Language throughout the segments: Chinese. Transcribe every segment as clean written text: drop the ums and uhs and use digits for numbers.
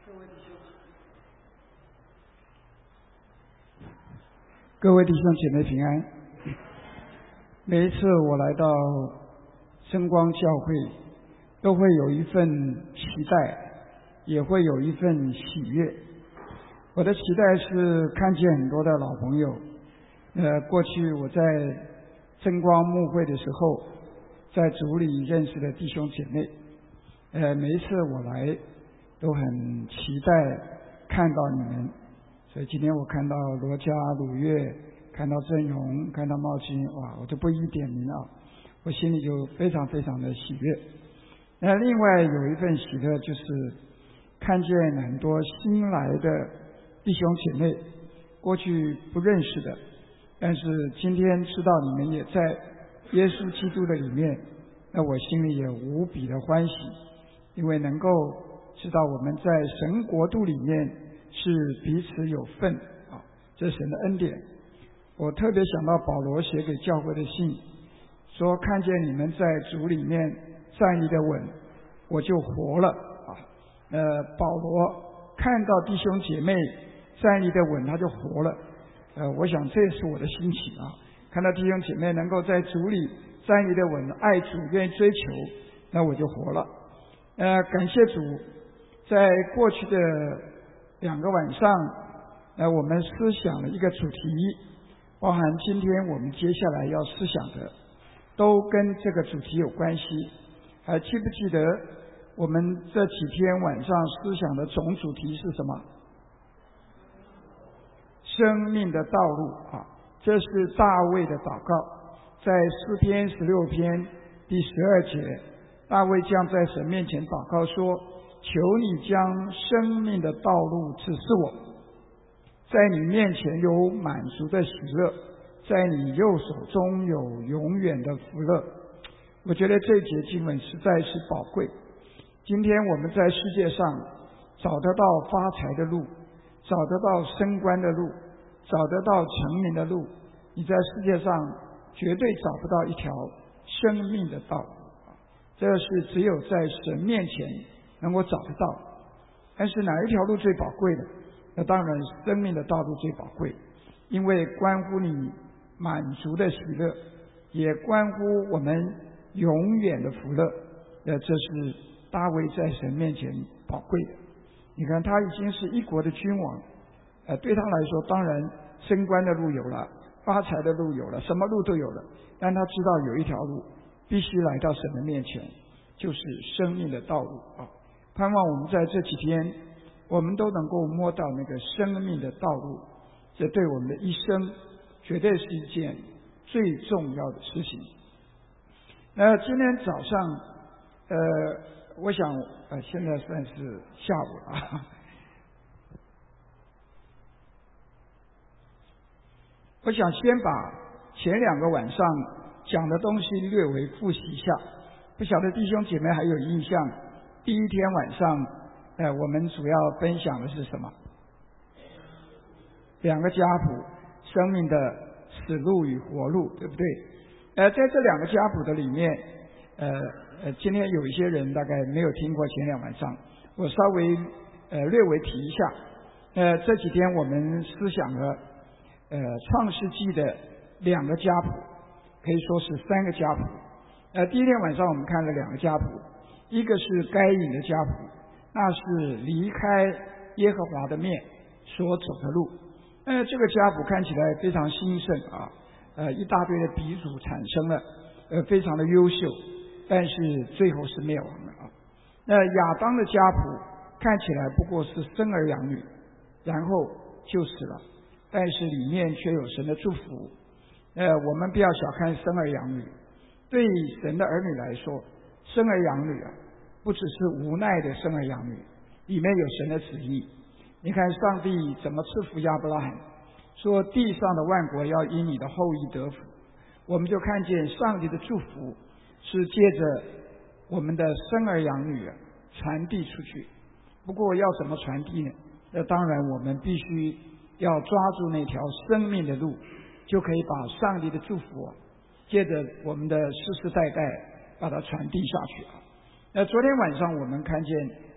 各位弟兄姐妹平安。每一次我来到真光教会，都会有一份期待，也会有一份喜悦。我的期待是看见很多的老朋友，过去我在真光牧会的时候，在主里认识的弟兄姐妹，每一次我来都很期待看到你们。所以今天我看到罗家、鲁月，看到郑荣，看到茂金，哇，我就不一点名了，我心里就非常非常的喜悦。另外有一份喜乐，就是看见很多新来的弟兄姐妹，过去不认识的，但是今天知道你们也在耶稣基督的里面，那我心里也无比的欢喜，因为能够知道我们在神国度里面是彼此有份啊，这是神的恩典。我特别想到保罗写给教会的信，说看见你们在主里面站立的稳，我就活了啊。保罗看到弟兄姐妹站立的稳，他就活了。我想这也是我的心情啊，看到弟兄姐妹能够在主里站立的稳，爱主愿意追求，那我就活了。感谢主，在过去的2个晚上，我们思想了一个主题，包含今天我们接下来要思想的，都跟这个主题有关系。还记不记得我们这几天晚上思想的总主题是什么？生命的道路啊，这是大卫的祷告，在诗篇16篇第12节，大卫将在神面前祷告说，求你将生命的道路指示我，在你面前有满足的喜乐，在你右手中有永远的福乐。我觉得这节经文实在是宝贵。今天我们在世界上找得到发财的路，找得到升官的路，找得到成名的路，你在世界上绝对找不到一条生命的道路，这是只有在神面前能够找得到。但是哪一条路最宝贵的？那当然生命的道路最宝贵，因为关乎你满足的喜乐，也关乎我们永远的福乐。这是大卫在神面前宝贵的。你看他已经是一国的君王，对他来说当然升官的路有了，发财的路有了，什么路都有了，但他知道有一条路必须来到神的面前，就是生命的道路啊！盼望我们在这几天，我们都能够摸到那个生命的道路，这对我们的一生绝对是一件最重要的事情。今天早上，我想现在算是下午了。我想先把前2个晚上讲的东西略微复习一下，不晓得弟兄姐妹还有印象，第一天晚上我们主要分享的是什么？2个家谱，生命的死路与活路，对不对？在这2个家谱的里面，今天有一些人大概没有听过前2晚上，我稍微略微提一下。这几天我们思想了创世纪的2个家谱，可以说是3个家谱。第一天晚上我们看了2个家谱，一个是该隐的家谱，那是离开耶和华的面所走的路。这个家谱看起来非常兴盛啊，一大堆的鼻祖产生了，非常的优秀，但是最后是灭亡了啊。亚当的家谱看起来不过是生儿养女，然后就死了，但是里面却有神的祝福。我们不要小看生儿养女，对神的儿女来说，生儿养女啊，不只是无奈的生儿养女，里面有神的旨意。你看上帝怎么赐福亚伯拉罕，说地上的万国要因你的后裔得福。我们就看见上帝的祝福是借着我们的生儿养女传递出去。不过要怎么传递呢？那当然我们必须要抓住那条生命的路，就可以把上帝的祝福借着我们的世世代代把它传递下去。昨天晚上我们看见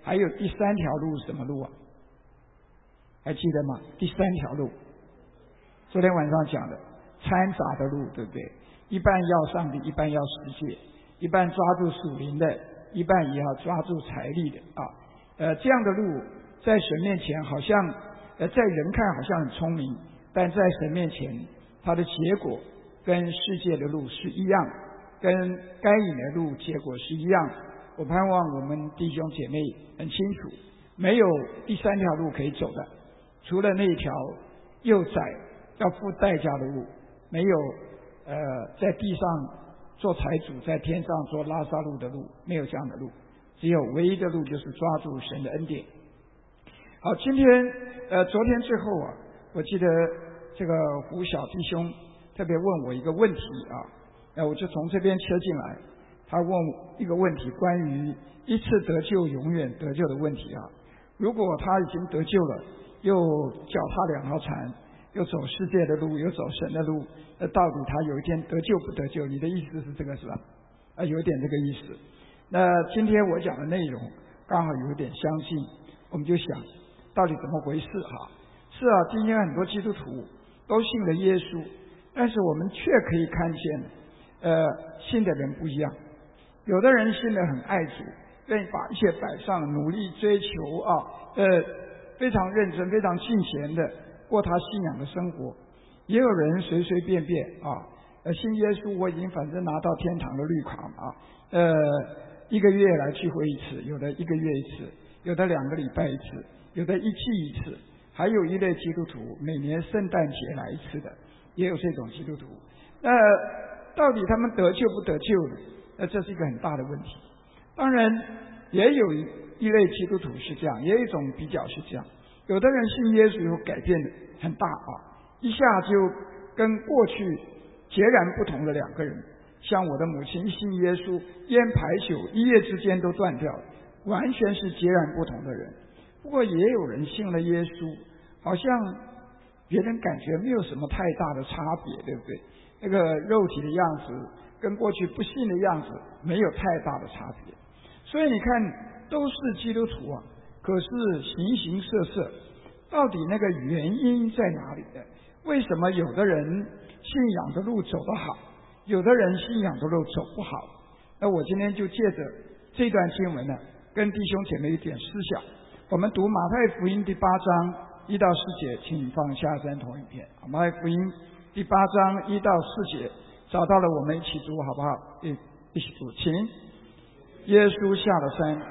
还有第三条路是什么路啊？还记得吗？第三条路，昨天晚上讲的掺杂的路，对不对？一半要上帝，一半要世界，一半抓住属灵的，一半也要抓住财力的啊。这样的路在神面前好像在人看好像很聪明，但在神面前它的结果跟世界的路是一样，跟该隐的路结果是一样。我盼望我们弟兄姐妹很清楚，没有第三条路可以走的，除了那一条又窄要付代价的路，没有在地上做财主，在天上做拉撒路的路，没有这样的路，只有唯一的路就是抓住神的恩典。好，今天昨天最后啊，我记得这个胡小弟兄特别问我一个问题啊，我就从这边切进来。他问我一个问题，关于一次得救永远得救的问题啊。如果他已经得救了，又脚踏两条船，又走世界的路，又走神的路，到底他有一天得救不得救？你的意思是这个是吧？有点这个意思。那今天我讲的内容刚好有点相近，我们就想到底怎么回事哈？是啊，今天很多基督徒都信了耶稣，但是我们却可以看见信的人不一样。有的人信得很爱主，愿意把一切摆上，努力追求非常认真非常敬虔的过他信仰的生活。也有人随随便便信耶稣，我已经反正拿到天堂的绿卡一个月来聚会一次，有的一个月一次，有的2个礼拜一次，有的1季一次，还有一类基督徒每年圣诞节来一次的，也有这种基督徒。到底他们得救不得救呢？这是一个很大的问题。当然也有一类基督徒是这样，也有一种比较是这样。有的人信耶稣以后改变很大一下就跟过去截然不同的2个人。像我的母亲信耶稣，烟牌酒一夜之间都断掉了，完全是截然不同的人。不过也有人信了耶稣，好像别人感觉没有什么太大的差别，对不对？那个肉体的样子跟过去不信的样子没有太大的差别。所以你看都是基督徒可是形形色色，到底那个原因在哪里呢？为什么有的人信仰的路走得好，有的人信仰的路走不好？那我今天就借着这段经文呢，跟弟兄姐妹一点思想。我们读马太福音第8章1到4节，请放下3同影片。马太福音第8章1到4节，找到了我们一起读好不好？一起读，请。耶稣下了山，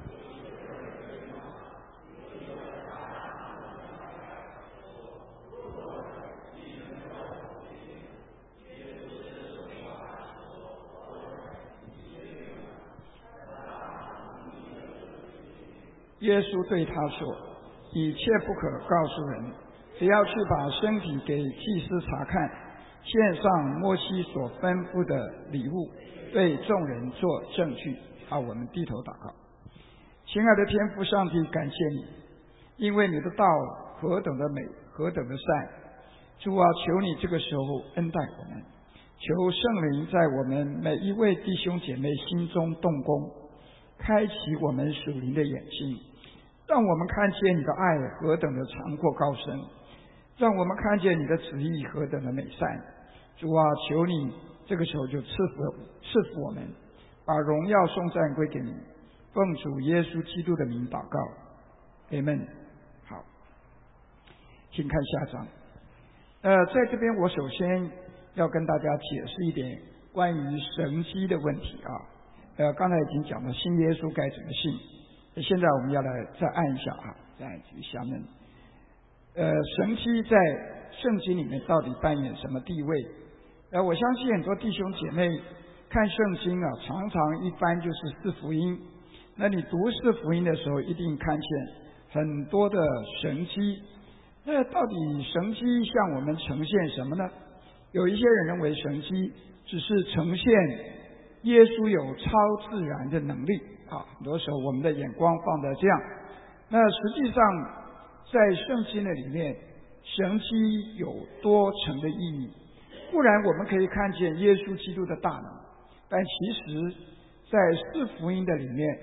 耶稣对他说：“你切不可告诉人，只要去把身体给祭司查看，献上摩西所吩咐的礼物，对众人做证据。”好，我们低头祷告。亲爱的天父上帝，感谢你，因为你的道何等的美，何等的善。主啊，求你这个时候恩待我们，求圣灵在我们每一位弟兄姐妹心中动工，开启我们属灵的眼睛，让我们看见你的爱何等的长阔高深，让我们看见你的旨意何等的美善。主啊，求你这个时候就赐福我们，把荣耀颂赞归给你，奉主耶稣基督的名祷告，阿们。好，请看下章。在这边我首先要跟大家解释一点关于神迹的问题刚才已经讲了信耶稣该怎么信，现在我们要来再按一下再按下面。神迹在圣经里面到底扮演什么地位？我相信很多弟兄姐妹看圣经常常一般就是4福音。那你读4福音的时候，一定看见很多的神迹。那到底神迹向我们呈现什么呢？有一些人认为神迹只是呈现耶稣有超自然的能力很多时候我们的眼光放在这样。那实际上在圣经的里面，神迹有多层的意义。固然我们可以看见耶稣基督的大能，但其实在4福音的里面，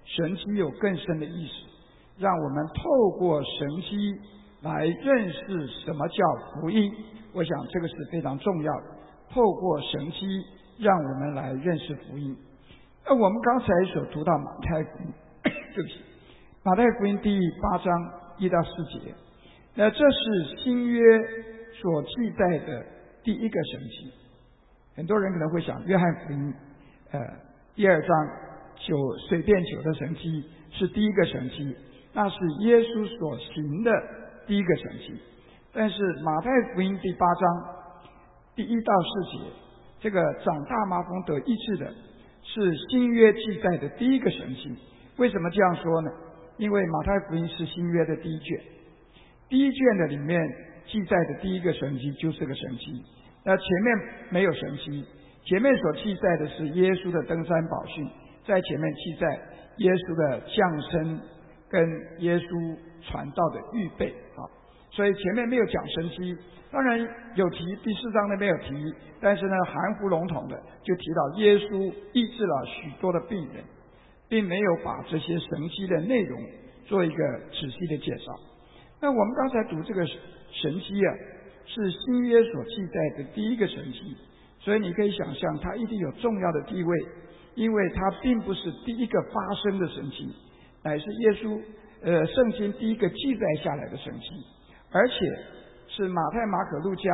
神迹有更深的意思，让我们透过神迹来认识什么叫福音。我想这个是非常重要的，透过神迹让我们来认识福音。那我们刚才所读到马太福音对不起，马太福音第8章1到4节，那这是新约所记载的第一个神迹。很多人可能会想，约翰福音第2章水变酒的神迹是第一个神迹，那是耶稣所行的第一个神迹。但是马太福音第8章第1到4节，这个长大麻风得医治的是新约记载的第一个神迹。为什么这样说呢？因为马太福音是新约的第一卷，第一卷的里面记载的第一个神迹就是个神迹。那前面没有神迹，前面所记载的是耶稣的登山宝训，在前面记载耶稣的降生跟耶稣传道的预备所以前面没有讲神迹，当然有提，第4章呢没有提，但是呢含糊笼统的就提到耶稣医治了许多的病人，并没有把这些神迹的内容做一个仔细的介绍。那我们刚才读这个神迹是新约所记载的第一个神迹，所以你可以想象它一定有重要的地位，因为它并不是第一个发生的神迹，乃是耶稣圣经第一个记载下来的神迹，而且是马太、马可、路加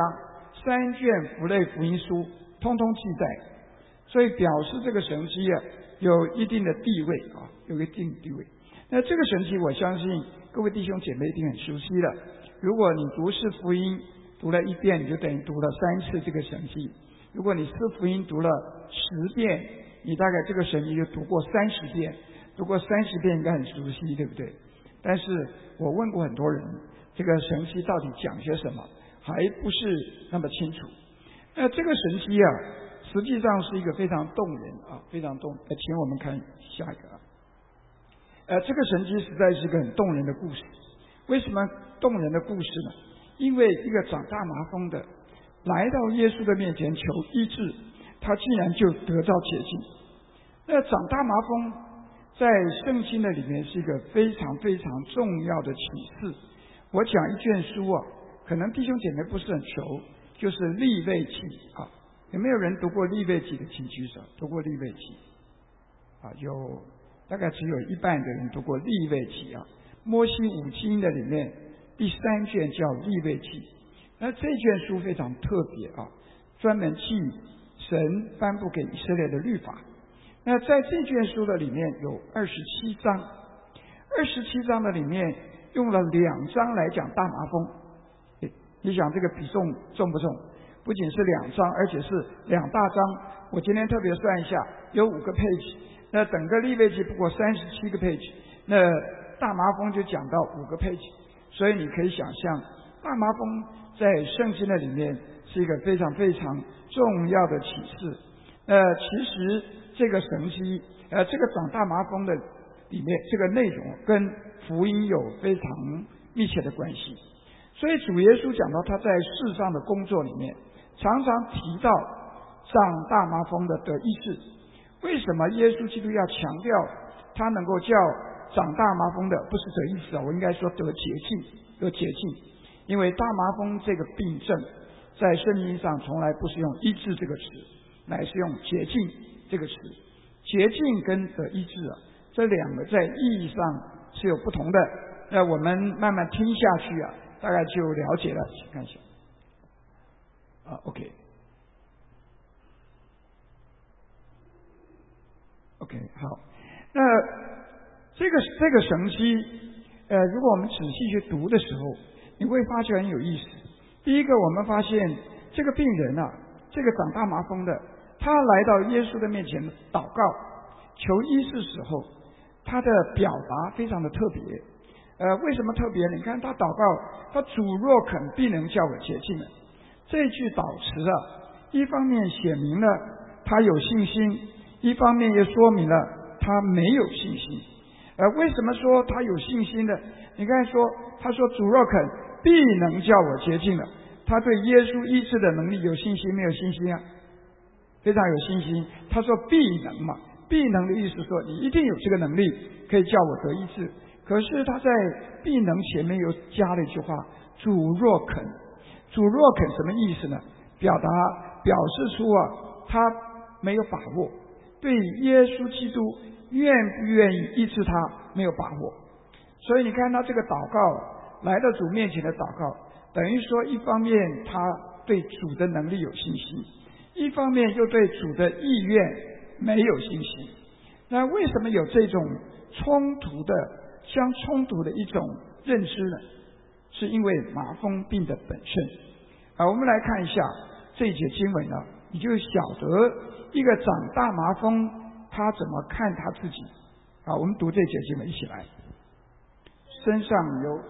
3卷符类福音书通通记载，所以表示这个神迹有一定的地位有一定的地位。那这个神迹我相信各位弟兄姐妹一定很熟悉了，如果你读4福音读了1遍，你就等于读了3次这个神迹。如果你4福音读了10遍，你大概这个神迹就读过30遍，读过30遍应该很熟悉，对不对？但是我问过很多人，这个神迹到底讲些什么还不是那么清楚。那这个神迹实际上是一个非常动人非常动人。请我们看下一个这个神迹实在是一个很动人的故事。为什么动人的故事呢？因为一个长大麻风的来到耶稣的面前求医治，他竟然就得到洁净。那长大麻风在圣经的里面是一个非常非常重要的启示。我讲一卷书可能弟兄姐妹不是很熟，就是利未记有没有人读过利未记的请举手？读过利未记有大概只有一半的人读过利未记摩西五经的里面第3卷叫利未记。那这卷书非常特别专门记神颁布给以色列的律法。那在这卷书的里面有27章，27章的里面用了2章来讲大麻风。你想这个比重重不重？不仅是2章，而且是2大章。我今天特别算一下，有5个 page， 那整个利未记不过37个 page， 那大麻风就讲到5个 page。所以你可以想象，大麻风在圣经的里面是一个非常非常重要的启示。其实这个神迹这个长大麻风的里面这个内容跟福音有非常密切的关系。所以主耶稣讲到他在世上的工作里面常常提到长大麻风的得医治。为什么耶稣基督要强调他能够叫长大麻风的不是得医治我应该说得洁净？因为大麻风这个病症在圣经上从来不是用医治这个词，乃是用洁净这个词。洁净跟得医治这两个在意义上是有不同的。那我们慢慢听下去大概就了解了。请看一下OK 好。那这个神迹如果我们仔细去读的时候，你会发觉很有意思。第一个，我们发现这个病人这个长大麻风的，他来到耶稣的面前祷告求医治时候，他的表达非常的特别。为什么特别？你看他祷告，他主若肯必能叫我洁净了。这句祷词一方面显明了他有信心，一方面也说明了他没有信心。为什么说他有信心呢？你看他说主若肯必能叫我洁净了。他对耶稣医治的能力有信心没有信心非常有信心。他说必能嘛， 必能的意思说你一定有这个能力可以叫我得医治。可是他在必能前面又加了一句话，主若肯。主若肯什么意思呢？表示出他没有把握，对耶稣基督愿不愿意医治他没有把握。所以你看他这个祷告，来到主面前的祷告，等于说一方面他对主的能力有信心，一方面又对主的意愿没有信心。那为什么有这种相冲突的一种认知呢？是因为麻风病的本身。我们来看一下这一节经文呢，你就晓得一个长大麻风他怎么看他自己。我们读这节经文一起来。身上有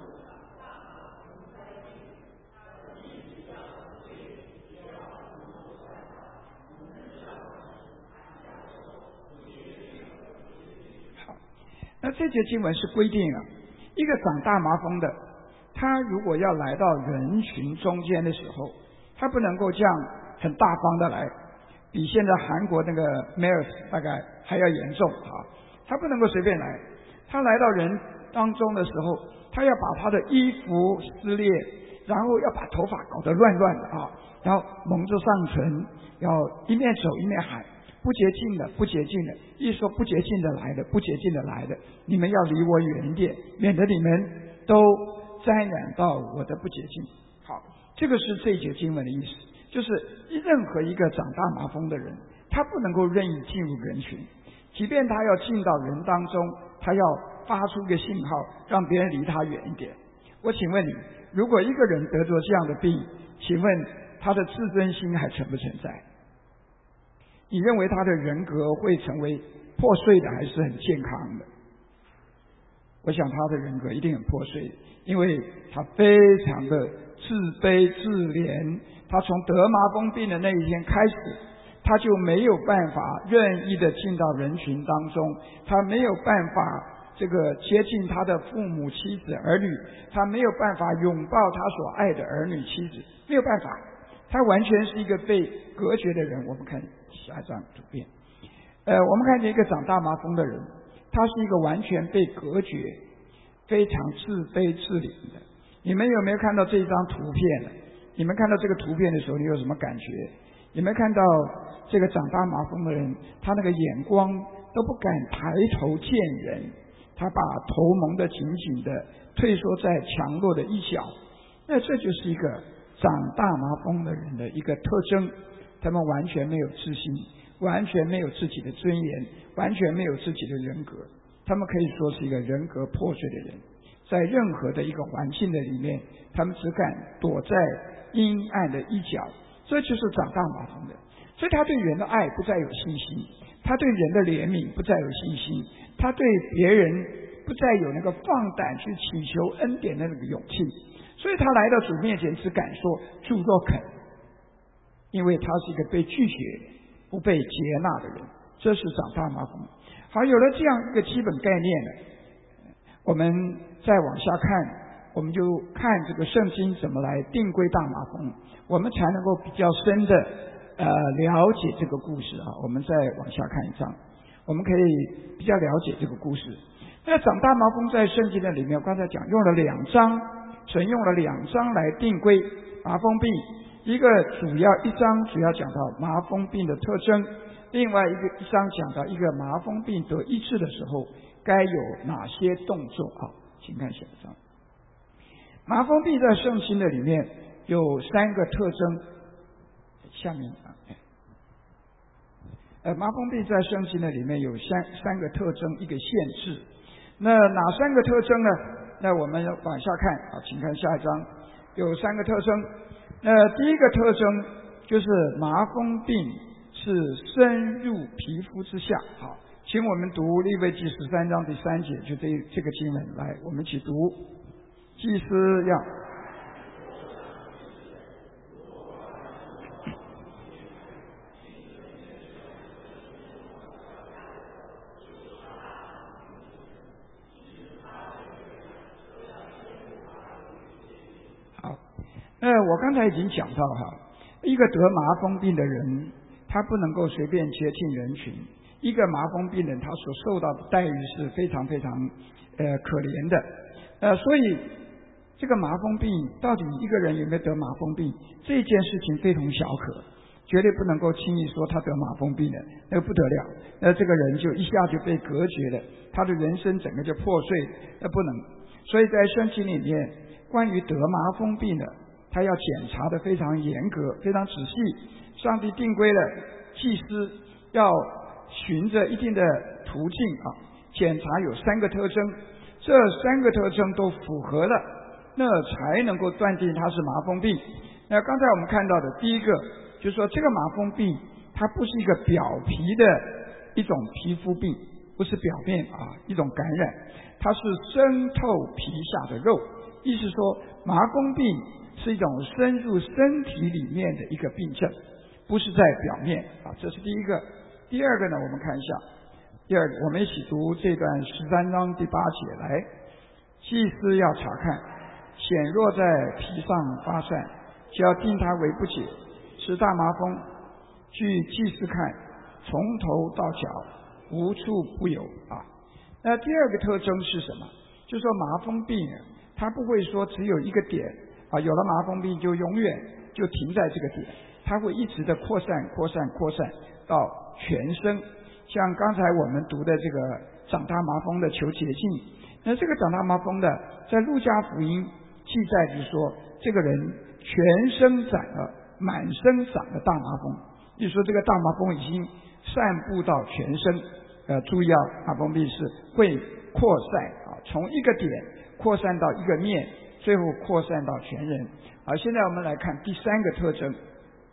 那这节经文是规定一个长大麻风的，他如果要来到人群中间的时候，他不能够这样很大方的来，比现在韩国那个 MERS 大概还要严重他不能够随便来。他来到人当中的时候，他要把他的衣服撕裂，然后要把头发搞得乱乱的然后蒙着上唇，要一面走一面喊不洁净的，不洁净的，一说不洁净的来的，不洁净的来的，你们要离我远一点，免得你们都沾染到我的不洁净。好，这个是这一节经文的意思，就是任何一个长大麻风的人，他不能够任意进入人群，即便他要进到人当中，他要发出一个信号，让别人离他远一点。我请问你，如果一个人得着这样的病，请问他的自尊心还存不存在？你认为他的人格会成为破碎的，还是很健康的？我想他的人格一定很破碎，因为他非常的自卑自怜。他从得麻风病的那一天开始，他就没有办法任意的进到人群当中，他没有办法接近他的父母妻子儿女，他没有办法拥抱他所爱的儿女妻子，没有办法，他完全是一个被隔绝的人。我们看下一张图片，我们看见一个长大麻风的人，他是一个完全被隔绝，非常自卑自怜的。你们有没有看到这一张图片呢？你们看到这个图片的时候，你有什么感觉？有没有看到这个长大麻风的人，他那个眼光都不敢抬头见人，他把头蒙得紧紧的，退缩在墙落的一角。那这就是一个长大麻风的人的一个特征，他们完全没有自信，完全没有自己的尊严，完全没有自己的人格，他们可以说是一个人格破碎的人。在任何的一个环境的里面，他们只敢躲在阴暗的一角，这就是长大麻风的。所以他对人的爱不再有信心，他对人的怜悯不再有信心，他对别人不再有那个放胆去祈求恩典的那个勇气。所以他来到主面前只敢说主若肯，因为他是一个被拒绝不被接纳的人，这是长大麻风。好，有了这样一个基本概念呢，我们再往下看，我们就看这个圣经怎么来定规大麻风，我们才能够比较深的了解这个故事我们再往下看一章，我们可以比较了解这个故事。那长大麻风在圣经的里面，我刚才讲用了2章，神用了2章来定规麻风病。一章主要讲到麻风病的特征，另外一章讲到一个麻风病得医治的时候该有哪些动作请看下一章。麻风病在圣经的里面有3个特征，下面麻风病在圣经的里面有三个特征，一个限制。那哪3个特征呢？那我们往下看请看下一章，有3个特征。第一个特征就是麻风病是深入皮肤之下。好，请我们读利未记13章第3节，就这个经文来，我们一起读。祭司要好，我刚才已经讲到一个得麻风病的人，他不能够随便接近人群， 一个麻风病人他所受到的待遇是非常非常可怜的。所以这个麻风病到底一个人有没有得麻风病，这件事情非同小可，绝对不能够轻易说他得麻风病的，那个不得了，那这个人就一下就被隔绝了，他的人生整个就破碎，那不能。所以在圣经里面关于得麻风病的，他要检查的非常严格，非常仔细。上帝定规了祭司要循着一定的途径检查有3个特征，这3个特征都符合了，那才能够断定它是麻风病。那刚才我们看到的第一个就是说，这个麻风病它不是一个表皮的一种皮肤病，不是表面一种感染，它是深透皮下的肉，意思说麻风病是一种深入身体里面的一个病症，不是在表面这是第一个。第二个呢，我们看一下，第二个我们一起读这段13章第8节来。祭司要查看，显若在皮上发散，就要定他为不洁，是大麻风。据祭司看，从头到脚无处不有那第二个特征是什么？就是说麻风病它不会说只有一个点有了麻风病就永远就停在这个点，它会一直的扩散到全身。像刚才我们读的这个长大麻风的求洁净，那这个长大麻风的在路加福音记载就是说，这个人全身长了满身长了大麻风，也就是说这个大麻风已经散布到全身。注意麻风病是会扩散从一个点扩散到一个面，最后扩散到全人。现在我们来看第3个特征。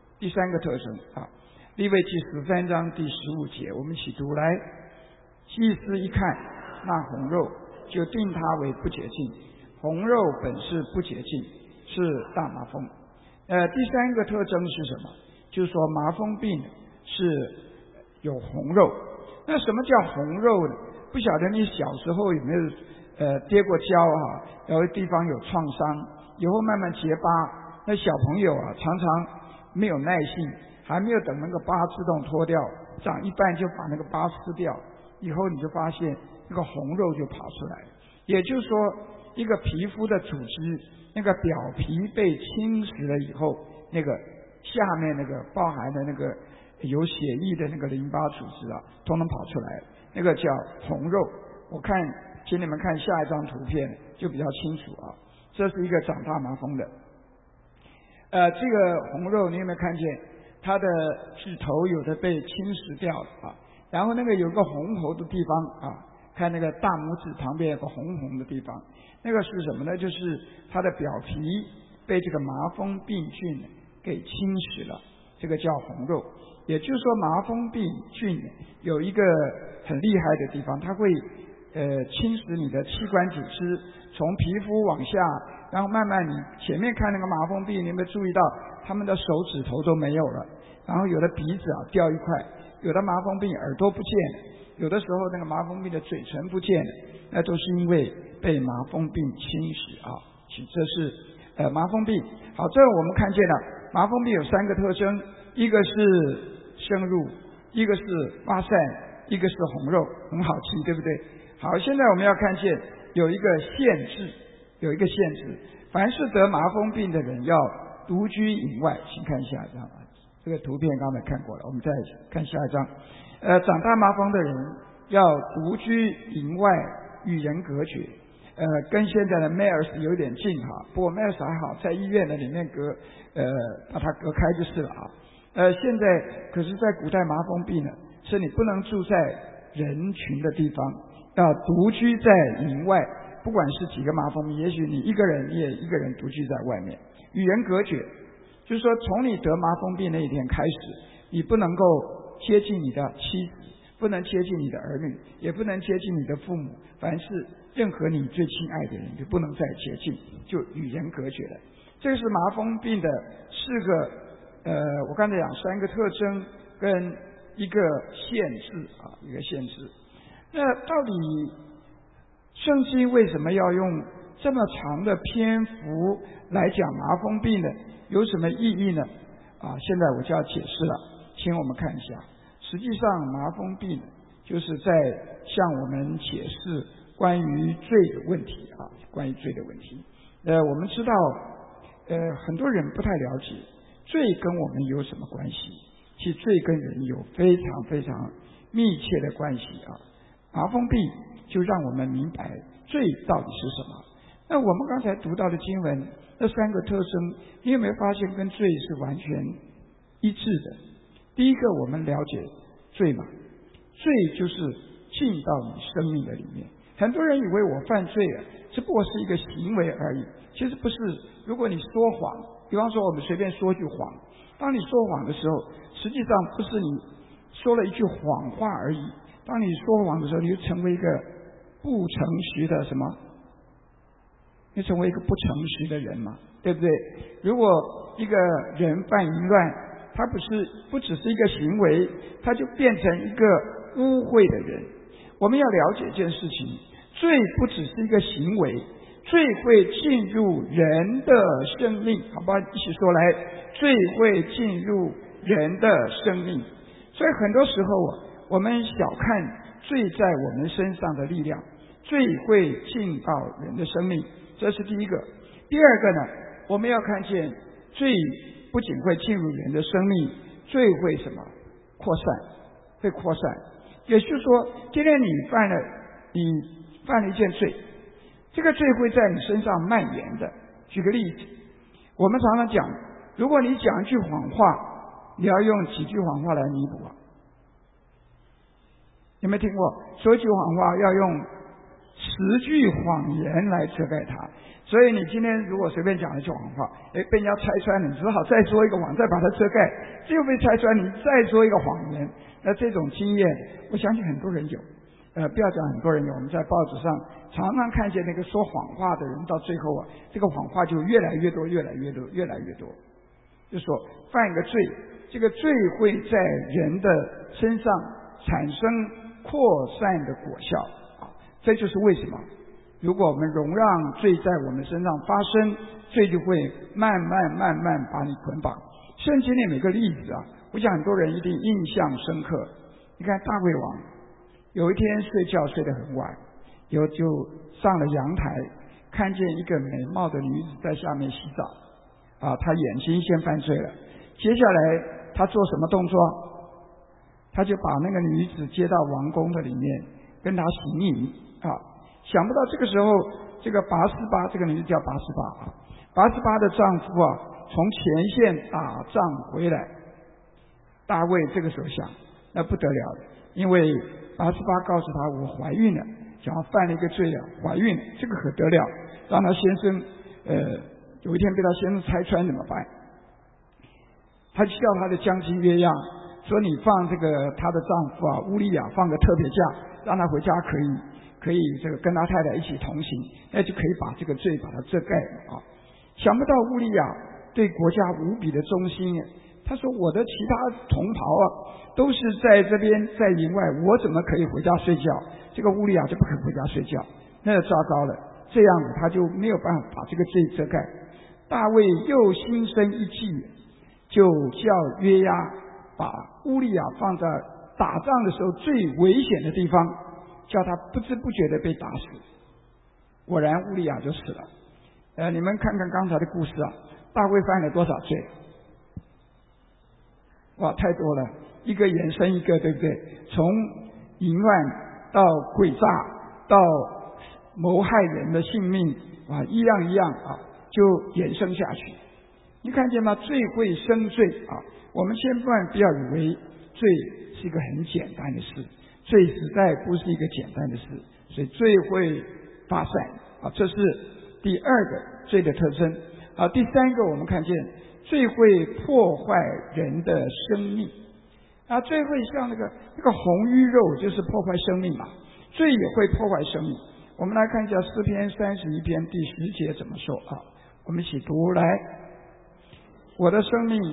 利未记13章第15节，我们一起读来。祭司一看那红肉，就定他为不洁净，红肉本是不洁净，是大麻风。第3个特征是什么？就是说麻风病是有红肉。那什么叫红肉呢？不晓得你小时候有没有跌过跤有的地方有创伤，以后慢慢结疤。那小朋友常常没有耐性，还没有等那个疤自动脱掉，长一半就把那个疤撕掉，以后你就发现那个红肉就跑出来了。也就是说，一个皮肤的组织，那个表皮被侵蚀了以后，那个下面那个包含的那个有血液的那个淋巴组织都能跑出来，那个叫红肉。我看请你们看下一张图片就比较清楚这是一个长大麻风的这个红肉，你有没有看见它的指头有的被侵蚀掉了然后那个有个红红的地方看那个大拇指旁边有个红红的地方，那个是什么呢？就是它的表皮被这个麻风病菌给侵蚀了，这个叫红肉。也就是说麻风病菌有一个很厉害的地方，它会侵蚀你的器官组织，从皮肤往下，然后慢慢你前面看那个麻风病，你有没有注意到他们的手指头都没有了，然后有的鼻子掉一块，有的麻风病耳朵不见了，有的时候那个麻风病的嘴唇不见了，那都是因为被麻风病侵蚀这是麻风病。好，这我们看见了麻风病有3个特征，一个是深入，一个是发散，一个是红肉，很好记，对不对？好，现在我们要看见有一个限制，凡是得麻风病的人要独居营外。请看下一张这个图片刚才看过了，我们再看下一张。长大麻风的人要独居营外，与人隔绝。跟现在的 MERS 有点近不过 MERS 还好，在医院的里面把它隔开就是了现在可是在古代麻风病呢，是你不能住在人群的地方，要独居在营外。不管是几个麻风病，也许你一个人，你也一个人独居在外面，与人隔绝。就是说从你得麻风病那一天开始，你不能够接近你的妻子，不能接近你的儿女，也不能接近你的父母，凡是任何你最亲爱的人就不能再接近，就与人隔绝了。这个是麻风病的4个我刚才讲3个特征跟一个限制那到底圣经为什么要用这么长的篇幅来讲麻风病呢？有什么意义呢？现在我就要解释了，请我们看一下。实际上麻风病就是在向我们解释关于罪的问题啊，关于罪的问题。我们知道，很多人不太了解罪跟我们有什么关系。其实罪跟人有非常非常密切的关系啊。麻风病就让我们明白罪到底是什么。那我们刚才读到的经文，那三个特征，你有没有发现跟罪是完全一致的？第一个，我们了解罪嘛，罪就是进到你生命的里面。很多人以为我犯罪了，只不过是一个行为而已，其实不是。如果你说谎，比方说我们随便说句谎，当你说谎的时候，实际上不是你说了一句谎话而已。当你说谎的时候，你就成为一个不诚实的什么？你成为一个不诚实的人嘛，对不对？如果一个人犯淫乱，他不只是一个行为，他就变成一个污秽的人。我们要了解一件事情，罪不只是一个行为，罪会进入人的生命，好不好？一起说来，罪会进入人的生命。所以很多时候我们小看罪在我们身上的力量，罪会进到人的生命，这是第一个。第二个呢，我们要看见罪不仅会进入人的生命，罪会什么？扩散，会扩散。也就是说，今天你犯了一件罪，这个罪会在你身上蔓延的。举个例子，我们常常讲，如果你讲一句谎话，你要用几句谎话来弥补啊？有没有听过？说一句谎话要用10句谎言来遮盖它。所以你今天如果随便讲一句谎话，被人家拆穿了，你只好再说一个谎，再把它遮盖，这又被拆穿，你再说一个谎言。那这种经验，我相信很多人有。不要讲很多人有，我们在报纸上常常看见那个说谎话的人，到最后这个谎话就越来越多，越来越多，越来越多。就说犯一个罪，这个罪会在人的身上产生扩散的果效啊，这就是为什么，如果我们容让罪在我们身上发生，罪就会慢慢把你捆绑。圣经里每个例子啊，我想很多人一定印象深刻。你看大卫王有一天睡觉睡得很晚，就上了阳台，看见一个美貌的女子在下面洗澡啊，他眼睛先犯罪了。接下来他做什么动作？他就把那个女子接到王宫的里面，跟她行淫啊。想不到这个时候，这个拔示巴，这个女子叫拔示巴啊，拔示巴的丈夫啊，从前线打仗回来。大卫这个时候想，那不得了了，因为拔示巴告诉他我怀孕了，想要犯了一个罪了，怀孕了，这个可得了，让他先生有一天被他先生拆穿怎么办？他就叫他的将军约押说，你放这个他的丈夫啊乌利亚放个特别假，让他回家可以这个跟他太太一起同行，那就可以把这个罪把它遮盖了啊。想不到乌利亚对国家无比的忠心，他说我的其他同袍啊都是在这边在营外，我怎么可以回家睡觉？这个乌利亚就不肯回家睡觉，那糟糕了，这样子他就没有办法把这个罪遮盖。大卫又心生一计，就叫约押把乌利亚放在打仗的时候最危险的地方，叫他不知不觉的被打死。果然乌利亚就死了。你们看看刚才的故事啊，大卫犯了多少罪？哇，太多了，一个延伸一个，对不对？从淫乱到诡诈，到谋害人的性命啊，一样一样啊，就衍生下去。你看见吗？罪会生罪啊！我们千万不要以为罪是一个很简单的事，罪实在不是一个简单的事，所以罪会发散啊，这是第二个罪的特征啊。第三个，我们看见罪会破坏人的生命啊，罪会像那个红鱼肉，就是破坏生命嘛，罪也会破坏生命。我们来看一下诗篇31篇第10节怎么说啊？我们一起读来，我的生命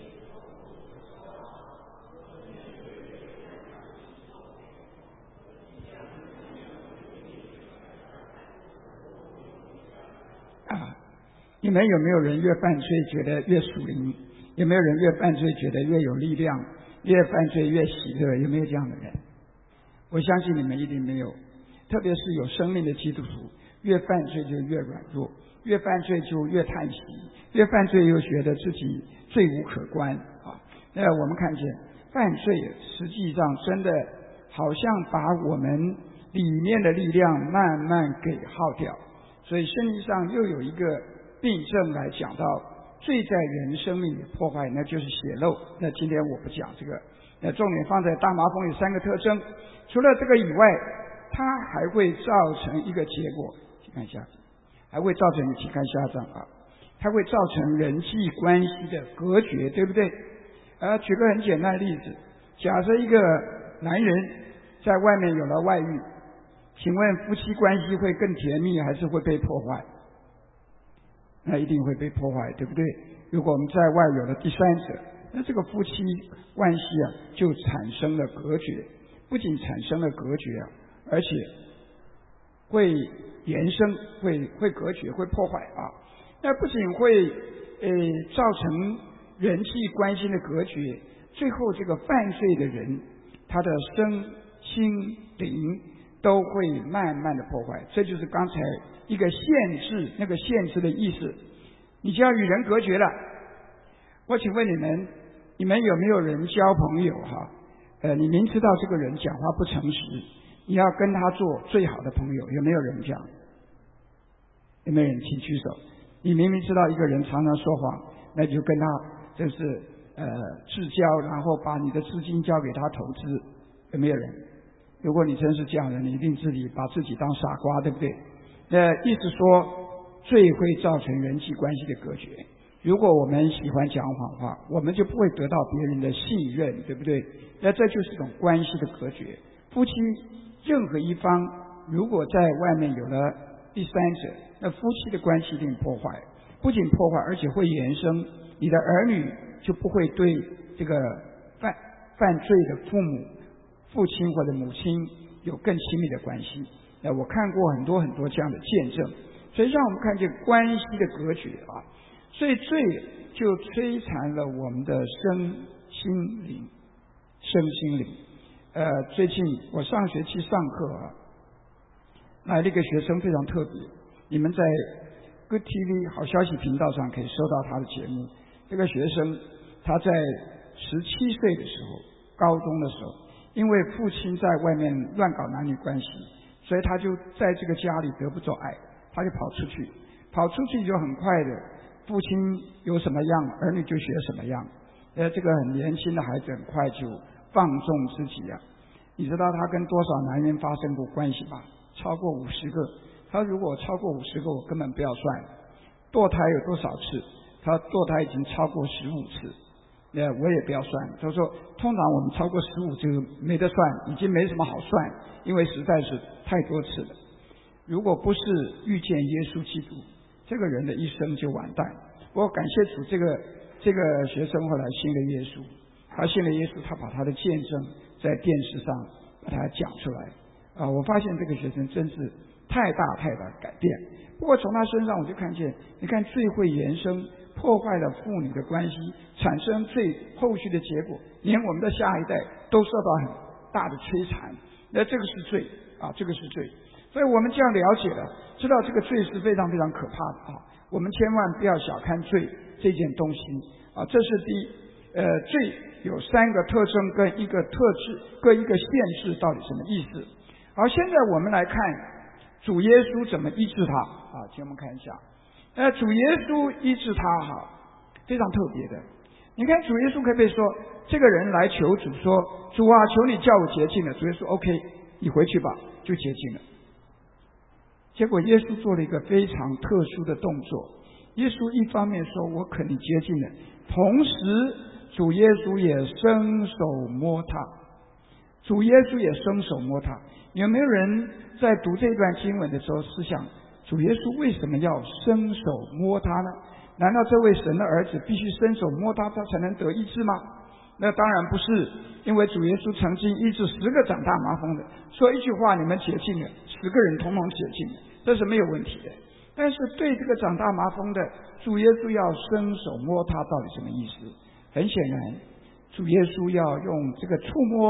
啊，你们有没有人越犯罪觉得越属灵？有没有人越犯罪觉得越有力量？越犯罪越喜乐？有没有这样的人？ 我相信你们一定没有，特别是有生命的基督徒，越犯罪就越软弱，越犯罪就越叹息，越犯罪又觉得自己罪无可观啊。那我们看见犯罪实际上真的好像把我们里面的力量慢慢给耗掉，所以圣经上又有一个病症来讲到罪在人生命里破坏，那就是血漏。那今天我不讲这个，那重点放在大麻风有3个特征，除了这个以外，它还会造成一个结果，请看下，还会造成，请看下章啊，它会造成人际关系的隔绝，对不对？举个很简单的例子，假设一个男人在外面有了外遇，请问夫妻关系会更甜蜜还是会被破坏？那一定会被破坏，对不对？如果我们在外有了第三者，那这个夫妻关系就产生了隔绝，不仅产生了隔绝而且会延伸，会隔绝，会破坏啊。那不仅会造成人际关系的隔绝，最后这个犯罪的人，他的身心灵都会慢慢的破坏。这就是刚才一个限制，那个限制的意思，你就要与人隔绝了。我请问你们有没有人交朋友你明知道这个人讲话不诚实，你要跟他做最好的朋友，有没有人这样？有没有人？请举手。你明明知道一个人常常说谎，那就跟他就是至交，然后把你的资金交给他投资，有没有人？如果你真是这样的人，你一定把自己当傻瓜，对不对？意思说罪会造成人际关系的隔绝。如果我们喜欢讲谎话，我们就不会得到别人的信任，对不对？那这就是一种关系的隔绝。夫妻任何一方如果在外面有了第三者，那夫妻的关系一定破坏，不仅破坏，而且会延伸，你的儿女就不会对这个犯罪的父亲或者母亲有更亲密的关系。我看过很多这样的见证，所以让我们看见关系的隔绝所以罪就摧残了我们的身心灵。最近我上学期上课来了一个学生非常特别，你们在 Good TV 好消息频道上可以收到他的节目。这个学生他在17岁的时候，高中的时候，因为父亲在外面乱搞男女关系，所以他就在这个家里得不到爱，他就跑出去就很快的，父亲有什么样，儿女就学什么样。这个很年轻的孩子很快就放纵自己你知道他跟多少男人发生过关系吧？超过50个。他如果超过50个，我根本不要算。堕胎有多少次？他堕胎已经超过15次。我也不要算。他说通常我们超过15就没得算，已经没什么好算，因为实在是太多次了。如果不是遇见耶稣基督，这个人的一生就完蛋。不过感谢主，这个学生后来信了耶稣，他信了耶稣，他把他的见证在电视上把它讲出来我发现这个学生真是太大改变。不过从他身上我就看见，你看罪会延伸，破坏了父女的关系，产生罪后续的结果，连我们的下一代都受到很大的摧残。这个是罪这个是罪。所以我们这样了解了，知道这个罪是非常可怕的我们千万不要小看罪这件东西这是第一。罪有3个特征跟一个特质，各一个限制，到底什么意思？好，现在我们来看主耶稣怎么医治他请我们看一下。主耶稣医治他非常特别的。你看主耶稣可不可以说，这个人来求主说，主啊，求你叫我洁净了。主耶稣 OK， 你回去吧，就洁净了。结果耶稣做了一个非常特殊的动作。耶稣一方面说我肯定洁净了，同时主耶稣也伸手摸他。主耶稣也伸手摸他。有没有人在读这段经文的时候思想，主耶稣为什么要伸手摸他呢？难道这位神的儿子必须伸手摸他，他才能得医治吗？那当然不是，因为主耶稣曾经医治10个长大麻风的，说一句话你们洁净了，10个人统统洁净了，这是没有问题的。但是对这个长大麻风的，主耶稣要伸手摸他，到底什么意思？很显然主耶稣要用这个触摸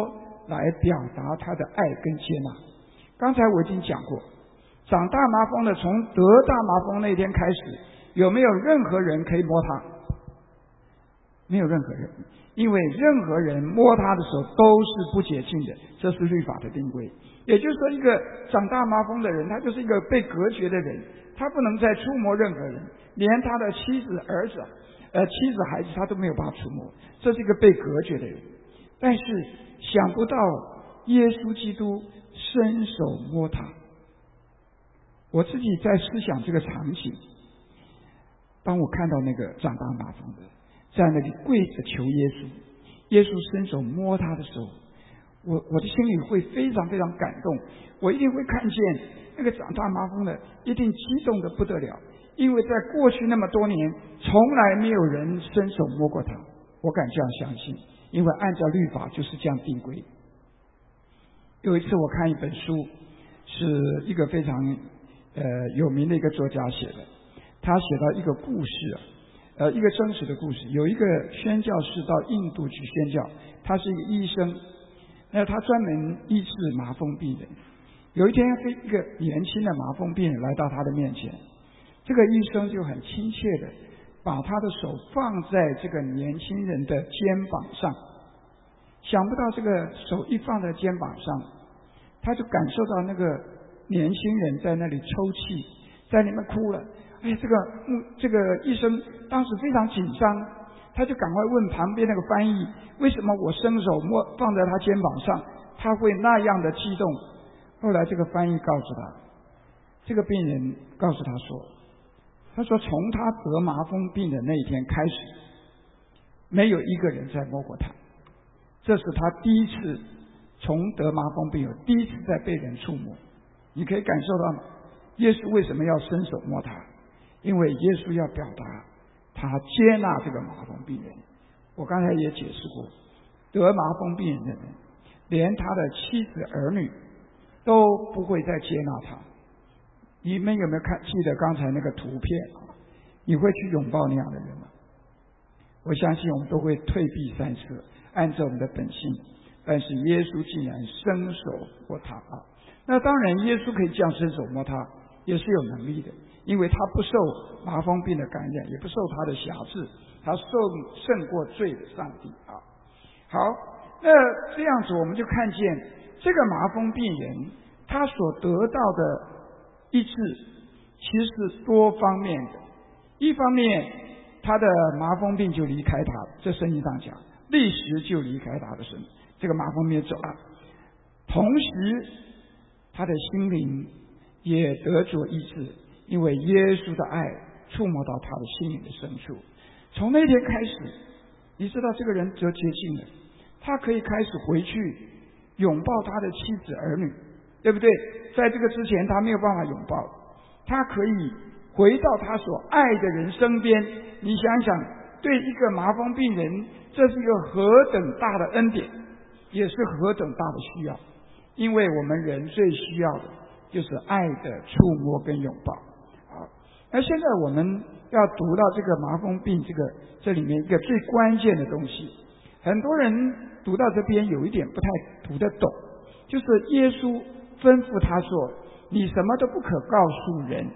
来表达他的爱跟接纳。刚才我已经讲过，长大麻风的从得大麻风那天开始，有没有任何人可以摸他？没有任何人，因为任何人摸他的时候都是不洁净的，这是律法的定规。也就是说，一个长大麻风的人，他就是一个被隔绝的人，他不能再触摸任何人，连他的妻子、儿子、孩子他都没有办法触摸，这是一个被隔绝的人。但是想不到耶稣基督伸手摸他。我自己在思想这个场景，当我看到那个长大麻风的在那里跪着求耶稣，耶稣伸手摸他的时候，我的心里会非常非常感动。我一定会看见那个长大麻风的一定激动的不得了，因为在过去那么多年从来没有人伸手摸过他。我敢这样相信，因为按照律法就是这样定规。有一次我看一本书，是一个非常有名的一个作家写的，他写到一个故事一个真实的故事。有一个宣教士到印度去宣教，他是一个医生，他专门医治麻风病人。有一天一个年轻的麻风病人来到他的面前，这个医生就很亲切的把他的手放在这个年轻人的肩膀上。想不到这个手一放在肩膀上，他就感受到那个年轻人在那里抽泣，在里面哭了。这个医生当时非常紧张，他就赶快问旁边那个翻译，为什么我伸手放在他肩膀上，他会那样的激动？后来这个翻译告诉他，这个病人告诉他说从他得麻风病的那一天开始，没有一个人再摸过他，这是他第一次从得麻风病第一次在被人触摸。你可以感受到耶稣为什么要伸手摸他，因为耶稣要表达他接纳这个麻风病人。我刚才也解释过，得麻风病人的人连他的妻子儿女都不会再接纳他。你们有没有记得刚才那个图片？你会去拥抱那样的人吗？我相信我们都会退避三舍，按照我们的本性。但是耶稣竟然伸手摸他那当然耶稣可以这样伸手摸他，也是有能力的，因为他不受麻风病的感染，也不受他的辖制，他胜过罪的上帝好，那这样子我们就看见这个麻风病人他所得到的医治其实是多方面的。一方面他的麻风病就离开他，这圣经上讲立时就离开他的身，这个麻风病走了。同时他的心灵也得着医治，因为耶稣的爱触摸到他的心灵的深处。从那天开始，你知道这个人得洁净了，他可以开始回去拥抱他的妻子儿女，对不对？在这个之前他没有办法拥抱，他可以回到他所爱的人身边。你想想，对一个麻风病人，这是一个何等大的恩典，也是何等大的需要。因为我们人最需要的就是爱的触摸跟拥抱。好，那现在我们要读到这个麻风病这里面一个最关键的东西，很多人读到这边有一点不太读得懂，就是耶稣吩咐他说你什么都不可告诉人。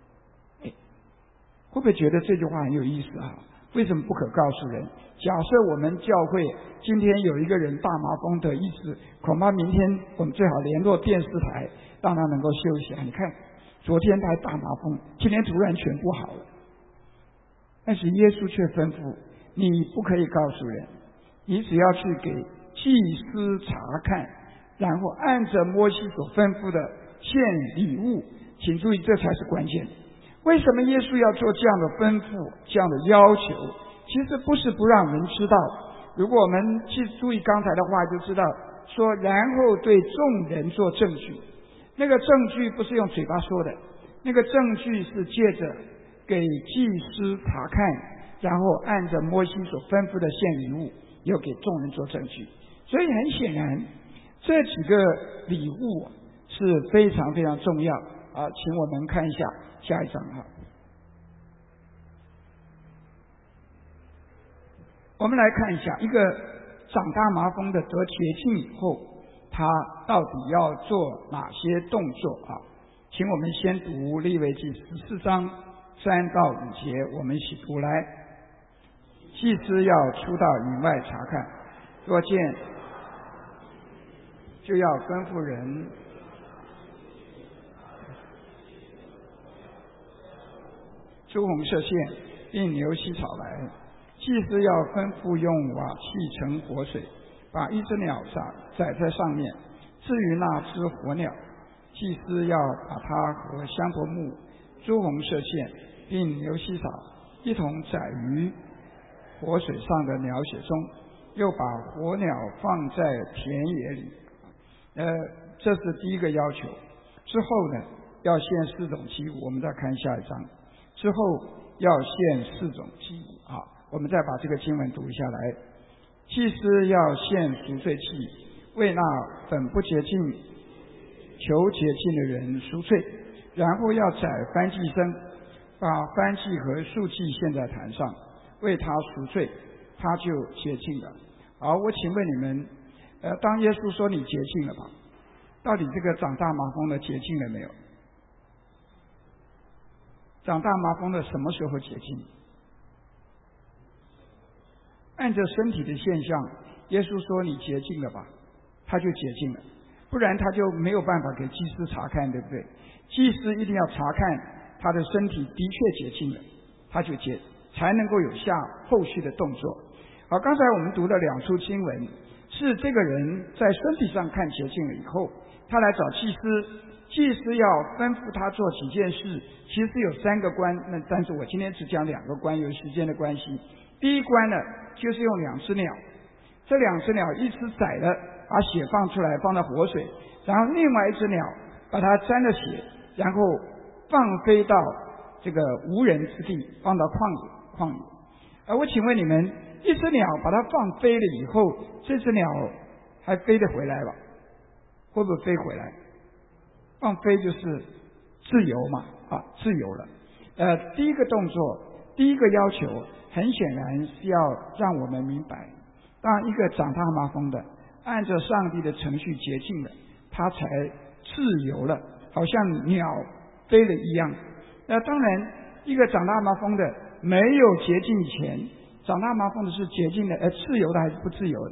会不会觉得这句话很有意思为什么不可告诉人？假设我们教会今天有一个人大麻风得医治，恐怕明天我们最好联络电视台，让他能够休息你看昨天他还大麻风，今天突然全部好了。但是耶稣却吩咐你不可以告诉人，你只要去给祭司查看，然后按着摩西所吩咐的献礼物。请注意，这才是关键。为什么耶稣要做这样的吩咐，这样的要求？其实不是不让人知道。如果我们去注意刚才的话，就知道说，然后对众人做证据。那个证据不是用嘴巴说的，那个证据是借着给祭司查看，然后按着摩西所吩咐的献礼物，又给众人做证据。所以很显然，这几个礼物是非常非常重要请我们看一下下一章我们来看一下一个长大麻风的得洁净以后， 他到底要做哪些动作啊？请我们先读利未记14章3到5节，我们一起读来。祭司要出到营外查看，若见就要吩咐人朱红色线并牛膝草来，祭司要吩咐用瓦器盛活水，把一只鸟宰在上面。至于那只活鸟，祭司要把它和香柏木、朱红色线并牛膝草一同宰于活水上的鸟血中，又把活鸟放在田野里。这是第一个要求。之后呢，要献4种祭物，我们再看下一章。之后要献4种祭物啊，我们再把这个经文读下来。祭司要献赎罪祭，为那本不洁净求洁净的人赎罪，然后要宰燔祭牲，把燔祭和素祭献在坛上，为他赎罪，他就洁净了。好，我请问你们，当耶稣说你洁净了吧，到底这个长大麻风的洁净了没有？长大麻风的什么时候洁净？按照身体的现象，耶稣说你洁净了吧，他就洁净了，不然他就没有办法给祭司查看，对不对？祭司一定要查看他的身体的确洁净了，他就才能够有下后续的动作。好，刚才我们读的2处经文，是这个人在身体上看洁净了以后，他来找祭司，祭司要吩咐他做几件事，其实有3个关，但是我今天只讲2个关，由于时间的关系。第一关呢，就是用2只鸟，这2只鸟一只宰了，把血放出来，放到活水，然后另外一只鸟把它沾了血，然后放飞到这个无人之地，放到旷野。我请问你们，一只鸟把它放飞了以后，这只鸟还飞得回来吧？会不会飞回来？放飞就是自由嘛，自由了。第一个动作，第一个要求，很显然是要让我们明白，当一个长大麻风的按照上帝的程序洁净了，他才自由了，好像鸟飞了一样。当然一个长大麻风的没有洁净前，长大麻风的是洁净的，自由的还是不自由的？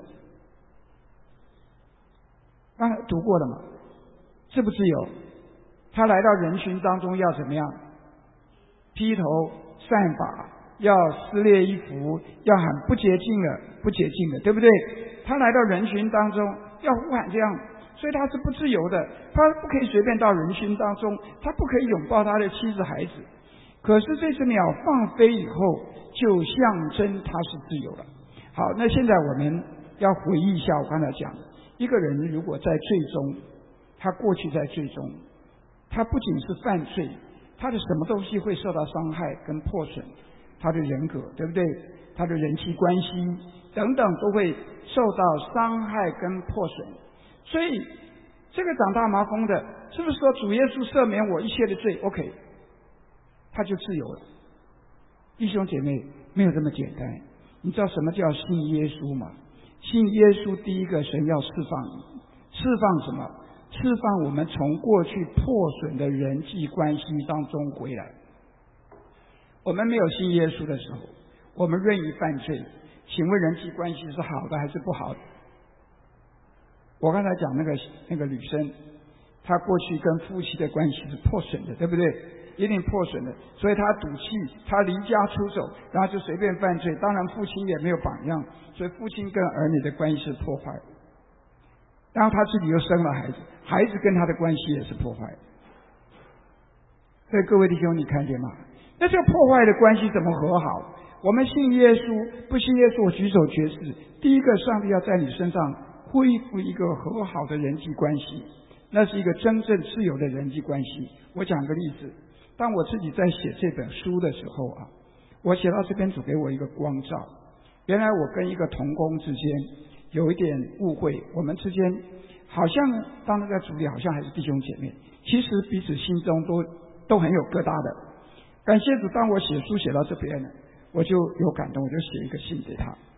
刚才读过了嘛，自不自由？他来到人群当中要怎么样？披头散发，要撕裂衣服，要喊不洁净了，不洁净了，对不对？他来到人群当中要呼喊这样，所以他是不自由的，他不可以随便到人群当中，他不可以拥抱他的妻子孩子。可是这只鸟放飞以后，就象征他是自由了。好，那现在我们要回忆一下我刚才讲的，一个人如果在罪中，他过去在罪中，他不仅是犯罪，他的什么东西会受到伤害跟破损，他的人格，对不对？他的人际关系等等都会受到伤害跟破损。所以这个长大麻风的，是不是说主耶稣赦免我一切的罪 OK， 他就自由了？弟兄姐妹，没有这么简单。你知道什么叫信耶稣吗？信耶稣，第一个神要释放你，释放什么？释放我们从过去破损的人际关系当中回来。我们没有信耶稣的时候，我们任意犯罪，请问人际关系是好的还是不好的？我刚才讲那个女生，她过去跟夫妻的关系是破损的，对不对？一定破损的，所以她赌气，她离家出走，然后就随便犯罪。当然父亲也没有榜样，所以父亲跟儿女的关系是破坏的。然后他自己又生了孩子，孩子跟他的关系也是破坏的。所以各位弟兄，你看见吗？那这个破坏的关系怎么和好？我们信耶稣，不信耶稣，我举手决志。第一个，上帝要在你身上恢复一个和好的人际关系，那是一个真正自由的人际关系。我讲个例子，当我自己在写这本书的时候啊，我写到这边主给我一个光照。原来我跟一个同工之间有一点误会，我们之间好像当时在组里好像还是弟兄姐妹，其实彼此心中都很有疙瘩的。感谢主，当我写书写到这边呢，我就有感动，我就写一个信给他。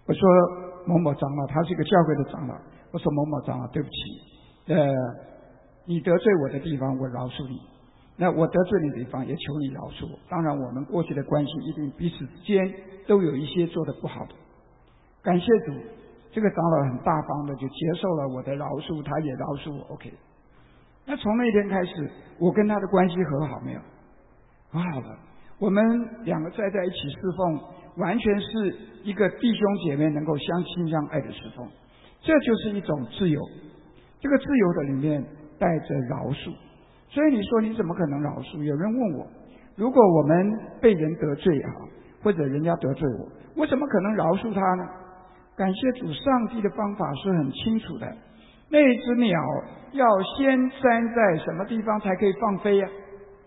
我说某某长老，他是一个教会的长老，我说某某长老，对不起，你得罪我的地方我饶恕你，那我得罪你的地方也求你饶恕我。当然我们过去的关系一定彼此之间都有一些做得不好的，感谢主，这个长老很大方的就接受了我的饶恕，他也饶恕我 OK。 那从那天开始我跟他的关系和好没有？和好了，我们两个在一起侍奉，完全是一个弟兄姐妹能够相亲相爱的侍奉，这就是一种自由。这个自由的里面带着饶恕，所以你说你怎么可能饶恕？有人问我，如果我们被人得罪或者人家得罪我怎么可能饶恕他呢？感谢主，上帝的方法是很清楚的。那只鸟要先粘在什么地方才可以放飞呀？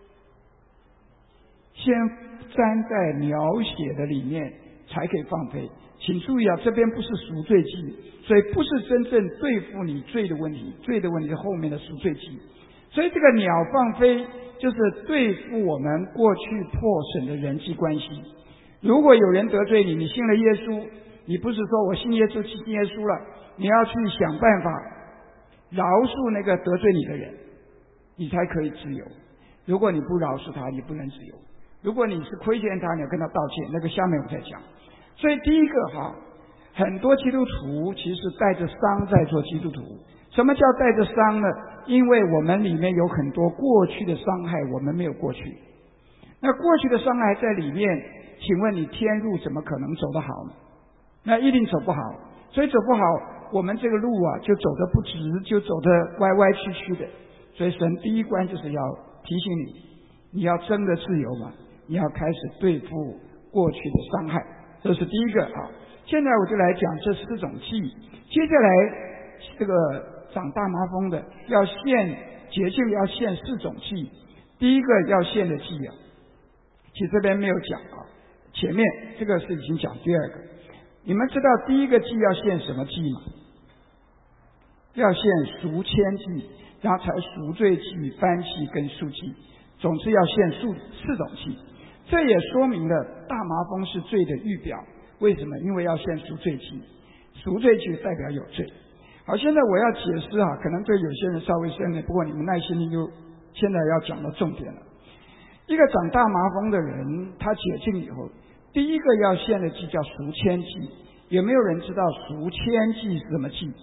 先粘在鸟血的里面才可以放飞。请注意这边不是赎罪祭，所以不是真正对付你罪的问题，罪的问题是后面的赎罪祭。所以这个鸟放飞就是对付我们过去破损的人际关系。如果有人得罪你，你信了耶稣，你不是说我信耶稣信耶稣了，你要去想办法饶恕那个得罪你的人，你才可以自由。如果你不饶恕他，你不能自由。如果你是亏欠他，你要跟他道歉，那个下面我再讲。所以第一个很多基督徒其实带着伤在做基督徒。什么叫带着伤呢？因为我们里面有很多过去的伤害，我们没有过去。那过去的伤害在里面，请问你天路怎么可能走得好呢？那一定走不好。所以走不好，我们这个路就走得不直，就走得歪歪曲曲的。所以神第一关就是要提醒你要真的自由嘛，你要开始对付过去的伤害，这是第一个现在我就来讲这4种祭。接下来这个长大麻风的要献节庆，要献4种祭。第一个要献的祭其实这边没有讲前面这个是已经讲第二个。你们知道第一个祭要献什么祭吗？要献赎愆祭，然后才赎罪祭、燔祭跟赎祭，总之要献4种祭。这也说明了大麻风是罪的预表。为什么？因为要献赎罪祭，赎罪祭代表有罪。好，现在我要解释可能对有些人稍微深的，不过你们耐心的就现在要讲到重点了。一个长大麻风的人，他解禁以后，第一个要献的祭叫赎愆祭。有没有人知道赎愆祭是什么祭？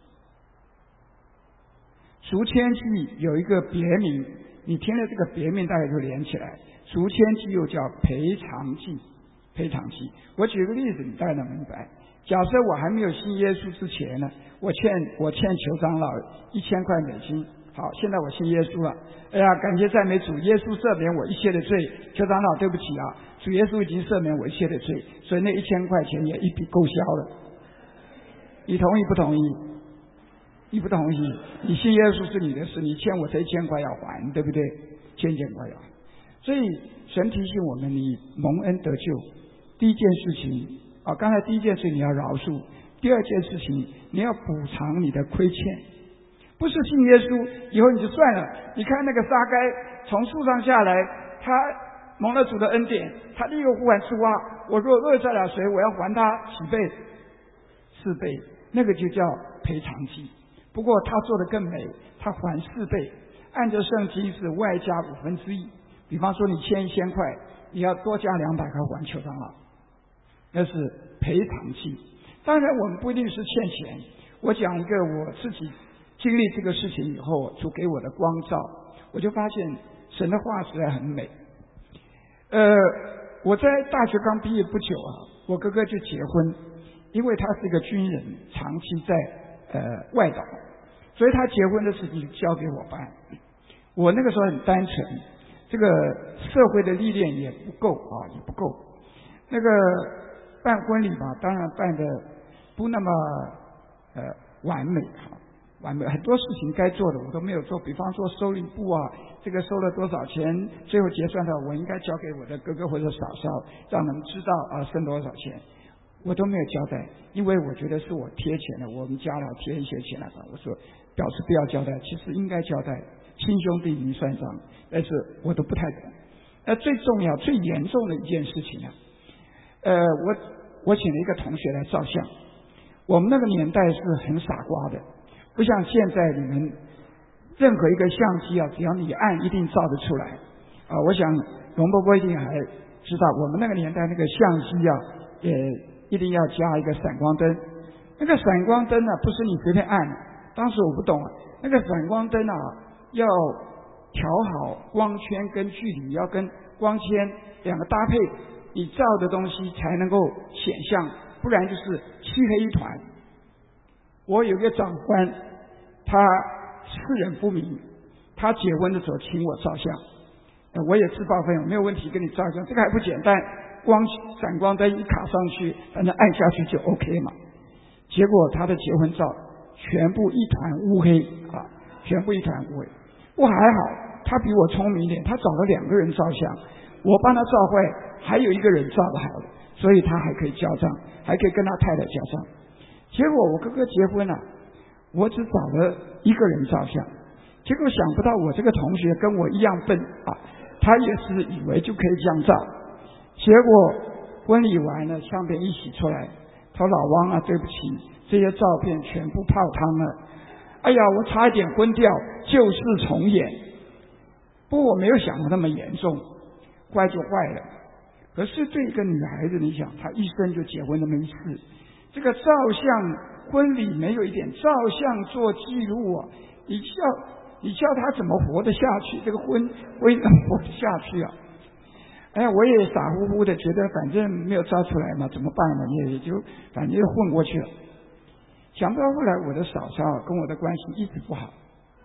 赎愆祭有一个别名，你听了这个别名大概就连起来。赎愆祭又叫赔偿祭，赔偿祭。我举个例子，你大概能明白。假设我还没有信耶稣之前呢，我欠裘长老$1000美金。好，现在我信耶稣了，哎呀，感谢赞美主，耶稣赦免我一切的罪。裘长老对不起主耶稣已经赦免我一切的罪，所以那$1000也一笔勾销了。你同意不同意？你不同意，你信耶稣是你的事，你欠我这$1000要还，对不对？欠$1000要还。所以神提醒我们，你蒙恩得救，第一件事情刚才第一件事你要饶恕，第二件事情你要补偿你的亏欠。不是信耶稣以后你就算了。你看那个撒该从树上下来，他蒙了主的恩典，他立刻呼喊主我若讹债了谁，我要还他几倍？4倍，那个就叫赔偿祭。不过他做得更美，他还4倍，按照圣经是外加1/5。比方说你欠$1000，你要多加200块还裘长老，那是赔偿祭。当然我们不一定是欠钱。我讲一个我自己经历这个事情以后主给我的光照，我就发现神的话实在很美。我在大学刚毕业不久我哥哥就结婚，因为他是一个军人，长期在外岛，所以他结婚的事情交给我办。我那个时候很单纯，这个社会的历练也不够也不够。那个办婚礼嘛，当然办的不那么完美完美，很多事情该做的我都没有做。比方说收礼部这个收了多少钱，最后结算的我应该交给我的哥哥或者嫂嫂，让他们知道剩多少钱，我都没有交代。因为我觉得是我贴钱的，我们家来贴一些钱来吧，我说表示不要交代，其实应该交代，亲兄弟明算账，但是我都不太懂。最重要最严重的一件事情我请了一个同学来照相。我们那个年代是很傻瓜的，不像现在你们任何一个相机只要你按一定照得出来我想龙伯伯一定还知道，我们那个年代那个相机也一定要加一个闪光灯。那个闪光灯不是你随便按，当时我不懂那个闪光灯要调好光圈跟距离，要跟光纤两个搭配，你照的东西才能够显像，不然就是漆黑一团。我有个长官，他世人不明，他结婚的时候请我照相，我也自报奋勇，没有问题，跟你照相，这个还不简单，闪光灯一卡上去，反正按下去就 OK 嘛。结果他的结婚照全部一团乌黑全部一团乌黑。我还好，他比我聪明一点，他找了2个人照相，我帮他照坏，还有1个人照得好的，所以他还可以交账，还可以跟他太太交账。结果我哥哥结婚我只找了1个人照相，结果想不到我这个同学跟我一样笨他也是以为就可以这样照，结果婚礼完了，相片一洗出来，他说老王对不起，这些照片全部泡汤了，哎呀，我差一点昏掉，旧事重演。不过我没有想到那么严重，坏就坏了。可是对一个女孩子，你想她一生就结婚那么一次，这个照相婚礼没有一点照相做记录你叫她怎么活得下去？这个婚怎么活得下去我也傻乎乎的觉得反正没有照出来嘛，怎么办呢？也就反正就混过去了。想不到后来我的嫂嫂跟我的关系一直不好，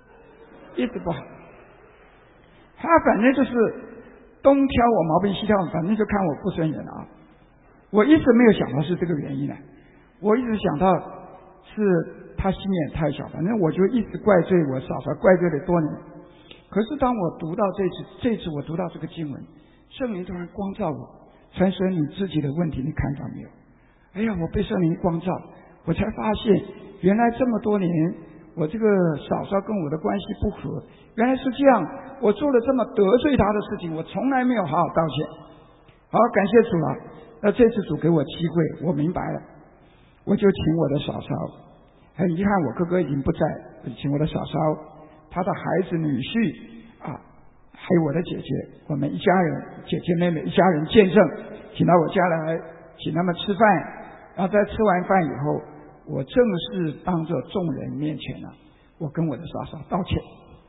她反正就是东挑我毛病西挑，反正就看我不顺眼我一直没有想到是这个原因我一直想到是她心眼太小，反正我就一直怪罪我嫂嫂，怪罪了多年。可是当我读到这次我读到这个经文，圣灵突然光照我，传说你自己的问题你看到没有？哎呀，我被圣灵光照，我才发现原来这么多年我这个嫂嫂跟我的关系不和，原来是这样，我做了这么得罪她的事情，我从来没有好好道歉。好，感谢主那这次主给我机会，我明白了，我就请我的嫂嫂，很遗憾我哥哥已经不在，请我的嫂嫂，他的孩子女婿还有我的姐姐，我们一家人，姐姐妹妹一家人见证，请到我家来，请他们吃饭。然后在吃完饭以后，我正式当着众人面前我跟我的嫂嫂道歉。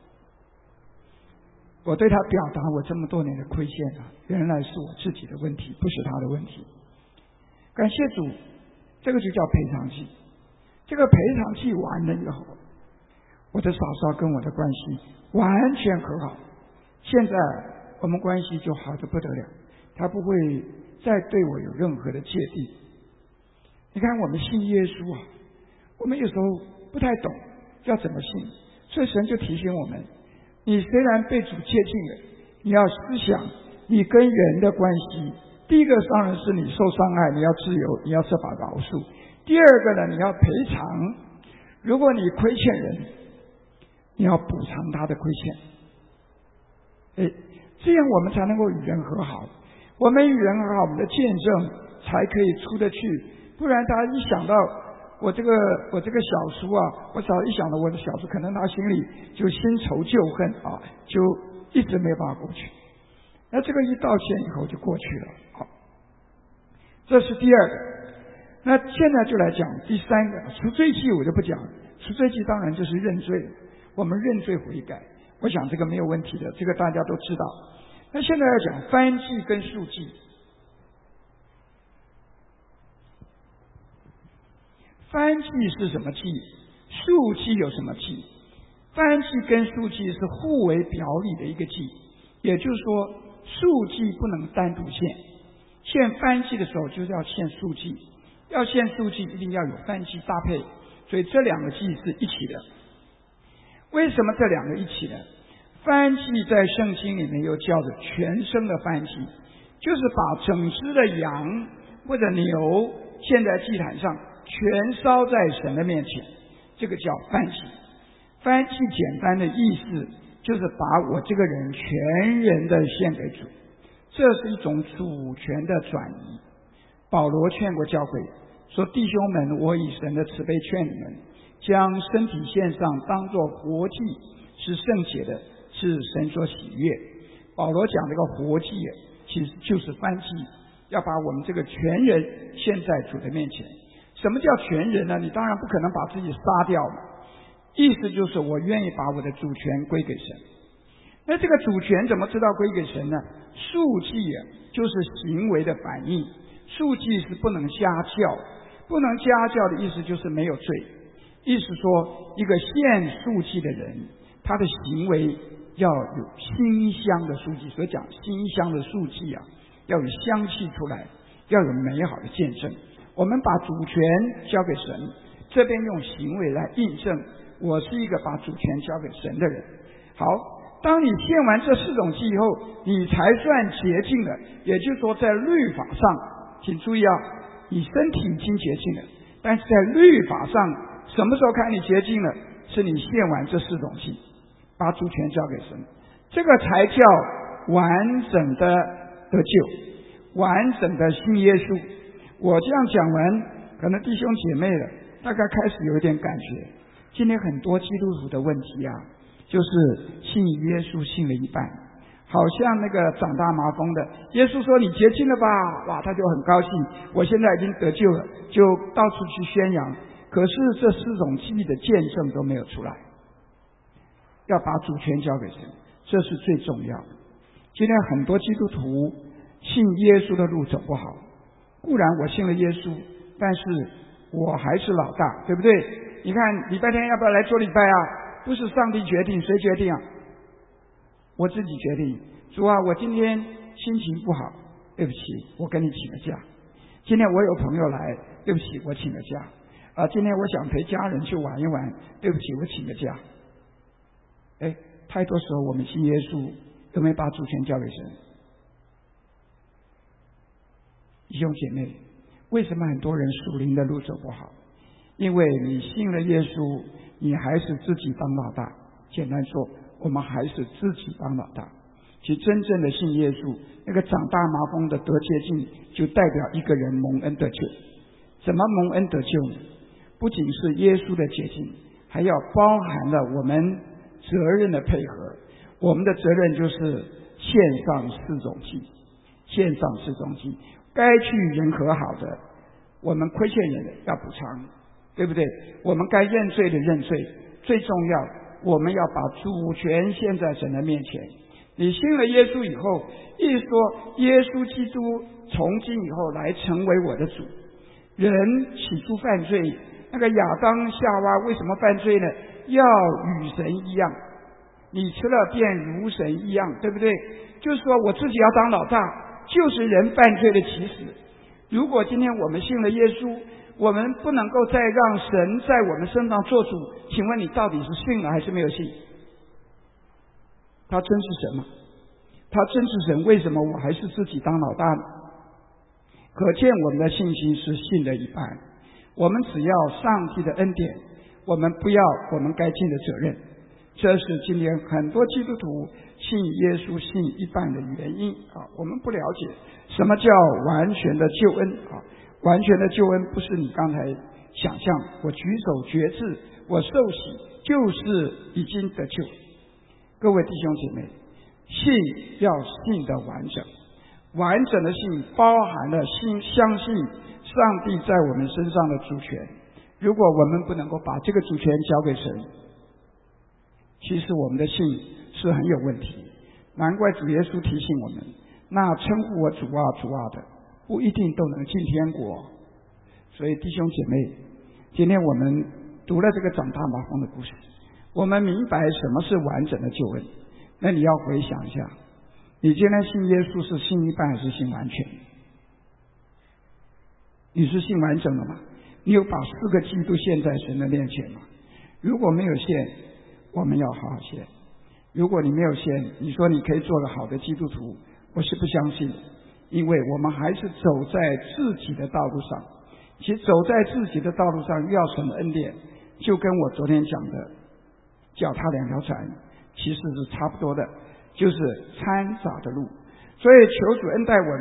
我对他表达我这么多年的亏欠原来是我自己的问题，不是他的问题。感谢主，这个就叫赔偿祭。这个赔偿祭完了以后，我的嫂嫂跟我的关系完全和好，现在我们关系就好得不得了，他不会再对我有任何的芥蒂。你看我们信耶稣我们有时候不太懂要怎么信，所以神就提醒我们，你虽然被主接近了，你要思想你跟人的关系，第一个当然是你受伤害，你要自由，你要设法饶恕。第二个呢，你要赔偿，如果你亏欠人，你要补偿他的亏欠。这样我们才能够与人和好，我们与人和好，我们的见证才可以出得去。不然他一想到我这个小叔我早一想到我的小叔，可能他心里就新仇旧恨就一直没有办法过去。那这个一道歉以后就过去了。好，这是第二个。那现在就来讲第三个，赎罪祭我就不讲了。赎罪祭当然就是认罪，我们认罪悔改，我想这个没有问题的，这个大家都知道。那现在要讲燔祭跟赎祭。燔祭是什么祭？赎祭有什么祭？燔祭跟赎祭是互为表里的一个祭，也就是说赎祭不能单独献燔祭的时候就是要献赎祭，要献赎祭一定要有燔祭搭配，所以这两个祭是一起的。为什么这两个一起呢？燔祭在圣经里面又叫做全牲的燔祭，就是把整只的羊或者牛献在祭坛上，全烧在神的面前，这个叫燔祭。燔祭简单的意思就是把我这个人全人的献给主，这是一种主权的转移。 保罗劝过教会说：弟兄们，我以神的慈悲劝你们，将身体献上，当作活祭，是圣洁的，是神所喜悦。保罗讲这个活祭其实就是燔祭，要把我们这个全人献在主的面前。什么叫全人呢？你当然不可能把自己杀掉嘛，意思就是我愿意把我的主权归给神。那这个主权怎么知道归给神呢？赎祭就是行为的反应，赎祭是不能家教，不能家教的意思就是没有罪，意思说一个献赎祭的人，他的行为要有馨香的赎祭，所以讲馨香的赎祭要有香气出来，要有美好的见证。我们把主权交给神，这边用行为来印证我是一个把主权交给神的人。好，当你献完这4种祭以后，你才算洁净了。也就是说在律法上，请注意你身体已经洁净了，但是在律法上什么时候看你洁净了？是你献完这4种祭，把主权交给神，这个才叫完整的得救，完整的信耶稣。我这样讲完，可能弟兄姐妹了大概开始有一点感觉。今天很多基督徒的问题就是信耶稣信了一半，好像那个长大麻风的，耶稣说你洁净了吧，哇，他就很高兴，我现在已经得救了，就到处去宣扬。可是这4种祭的见证都没有出来，要把主权交给神，这是最重要的。今天很多基督徒信耶稣的路走不好，固然我信了耶稣，但是我还是老大，对不对？你看礼拜天要不要来做礼拜不是上帝决定，谁决定我自己决定。主我今天心情不好，对不起，我跟你请个假。今天我有朋友来，对不起，我请个假。今天我想陪家人去玩一玩，对不起，我请个假。太多时候我们信耶稣都没把主权交给神。弟兄姐妹，为什么很多人属灵的路走不好？因为你信了耶稣，你还是自己当老大。简单说，我们还是自己当老大。其实真正的信耶稣，那个长大麻风的得洁净，就代表一个人蒙恩得救。怎么蒙恩得救呢？不仅是耶稣的洁净，还要包含了我们责任的配合。我们的责任就是献上4种祭，献上4种祭。该去人和好的，我们亏欠人的要补偿，对不对？我们该认罪的认罪，最重要我们要把主权献在神的面前。你信了耶稣以后，一说耶稣基督从今以后来成为我的主。人起初犯罪，那个亚当夏娃为什么犯罪呢？要与神一样，你吃了便如神一样，对不对？就是说我自己要当老大，就是人犯罪的起始。如果今天我们信了耶稣，我们不能够再让神在我们身上做主，请问你到底是信了还是没有信？他真是神吗？他真是神，为什么我还是自己当老大呢？可见我们的信心是信了一半。我们只要上帝的恩典，我们不要我们该尽的责任。这是今天很多基督徒信耶稣信一半的原因我们不了解什么叫完全的救恩完全的救恩不是你刚才想象，我举手决志，我受洗就是已经得救。各位弟兄姐妹，信要信的完整，完整的信包含了相信上帝在我们身上的主权。如果我们不能够把这个主权交给神，其实我们的信是很有问题。难怪主耶稣提醒我们，那称呼我主啊主啊的，不一定都能进天国。所以弟兄姐妹，今天我们读了这个长大麻风的故事，我们明白什么是完整的救恩。那你要回想一下，你今天信耶稣是信一半还是信完全？你是信完整了吗？你有把4个基督献在神的面前吗？如果没有献，我们要好好献。如果你没有献，你说你可以做个好的基督徒，我是不相信的。因为我们还是走在自己的道路上。其实走在自己的道路上要神的恩典，就跟我昨天讲的脚踏2条船其实是差不多的，就是掺杂的路。所以求主恩待我们，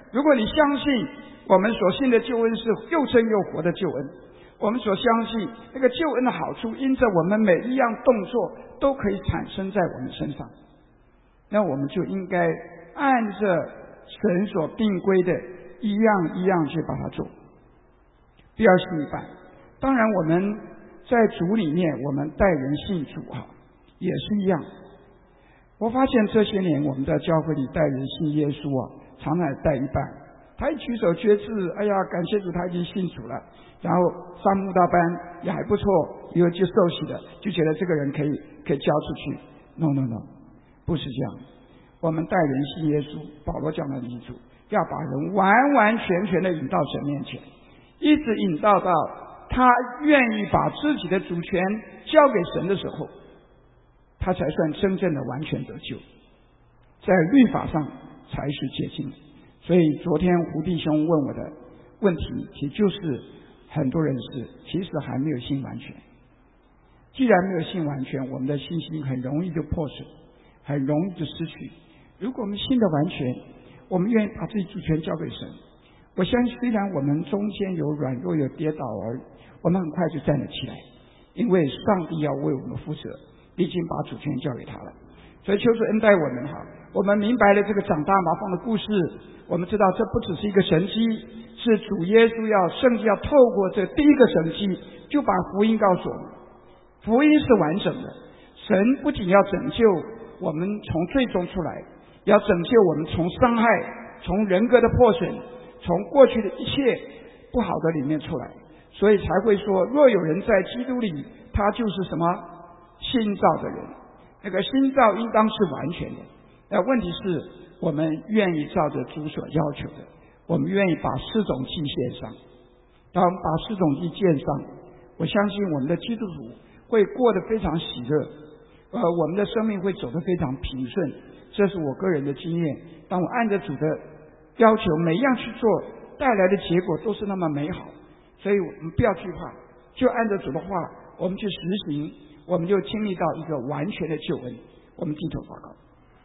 如果你相信我们所信的救恩是又真又活的救恩，我们所相信那个救恩的好处，因着我们每一样动作都可以产生在我们身上，那我们就应该按着神所定规的一样一样去把它做。第二是一半，当然我们在主里面，我们带人信主也是一样。我发现这些年我们在教会里带人信耶稣常常带一半，他一举手决志，哎呀，感谢主，他已经信主了，然后上慕道班也还不错，以后就受洗了，就觉得这个人可以交出去。 No， 不是这样。我们带人信耶稣，保罗讲的遗嘱，要把人完完全全的引到神面前，一直引到他愿意把自己的主权交给神的时候，他才算真正的完全得救，在律法上才是洁净。所以昨天胡弟兄问我的问题，也就是很多人其实还没有信完全。既然没有信完全，我们的信心很容易就破损，很容易就失去。如果我们信的完全，我们愿意把自己主权交给神，我相信虽然我们中间有软弱有跌倒我们很快就站了起来，因为上帝要为我们负责，已经把主权交给他了。所以求主恩待我们我们明白了这个长大麻风的故事，我们知道这不只是一个神迹，是主耶稣圣经要透过这第一个神迹，就把福音告诉我们。福音是完整的，神不仅要拯救我们从罪中出来，要拯救我们从伤害，从人格的破损，从过去的一切不好的里面出来，所以才会说，若有人在基督里，他就是什么新造的人。那个新造应当是完全的。问题是我们愿意照着主所要求的，我们愿意把4种祭献上。当我们把4种祭献上，我相信我们的基督徒会过得非常喜乐，我们的生命会走得非常平顺。这是我个人的经验。当我按着主的要求每一样去做，带来的结果都是那么美好。所以我们不要惧怕，就按着主的话我们去实行，我们就经历到一个完全的救恩。我们低头祷告。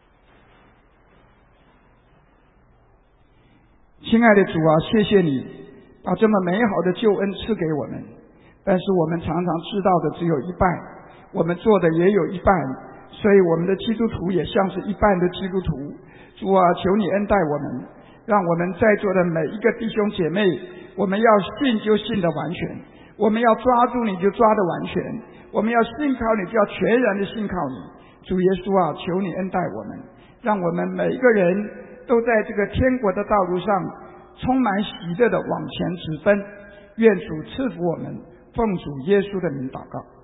亲爱的主谢谢你把这么美好的救恩赐给我们，但是我们常常知道的只有一半，我们做的也有一半，所以我们的基督徒也像是一半的基督徒。主求你恩待我们，让我们在座的每一个弟兄姐妹，我们要信就信的完全，我们要抓住你就抓的完全，我们要信靠你就要全然的信靠你。主耶稣求你恩待我们，让我们每一个人都在这个天国的道路上充满喜乐的往前直奔。愿主赐福我们，奉主耶稣的名祷告。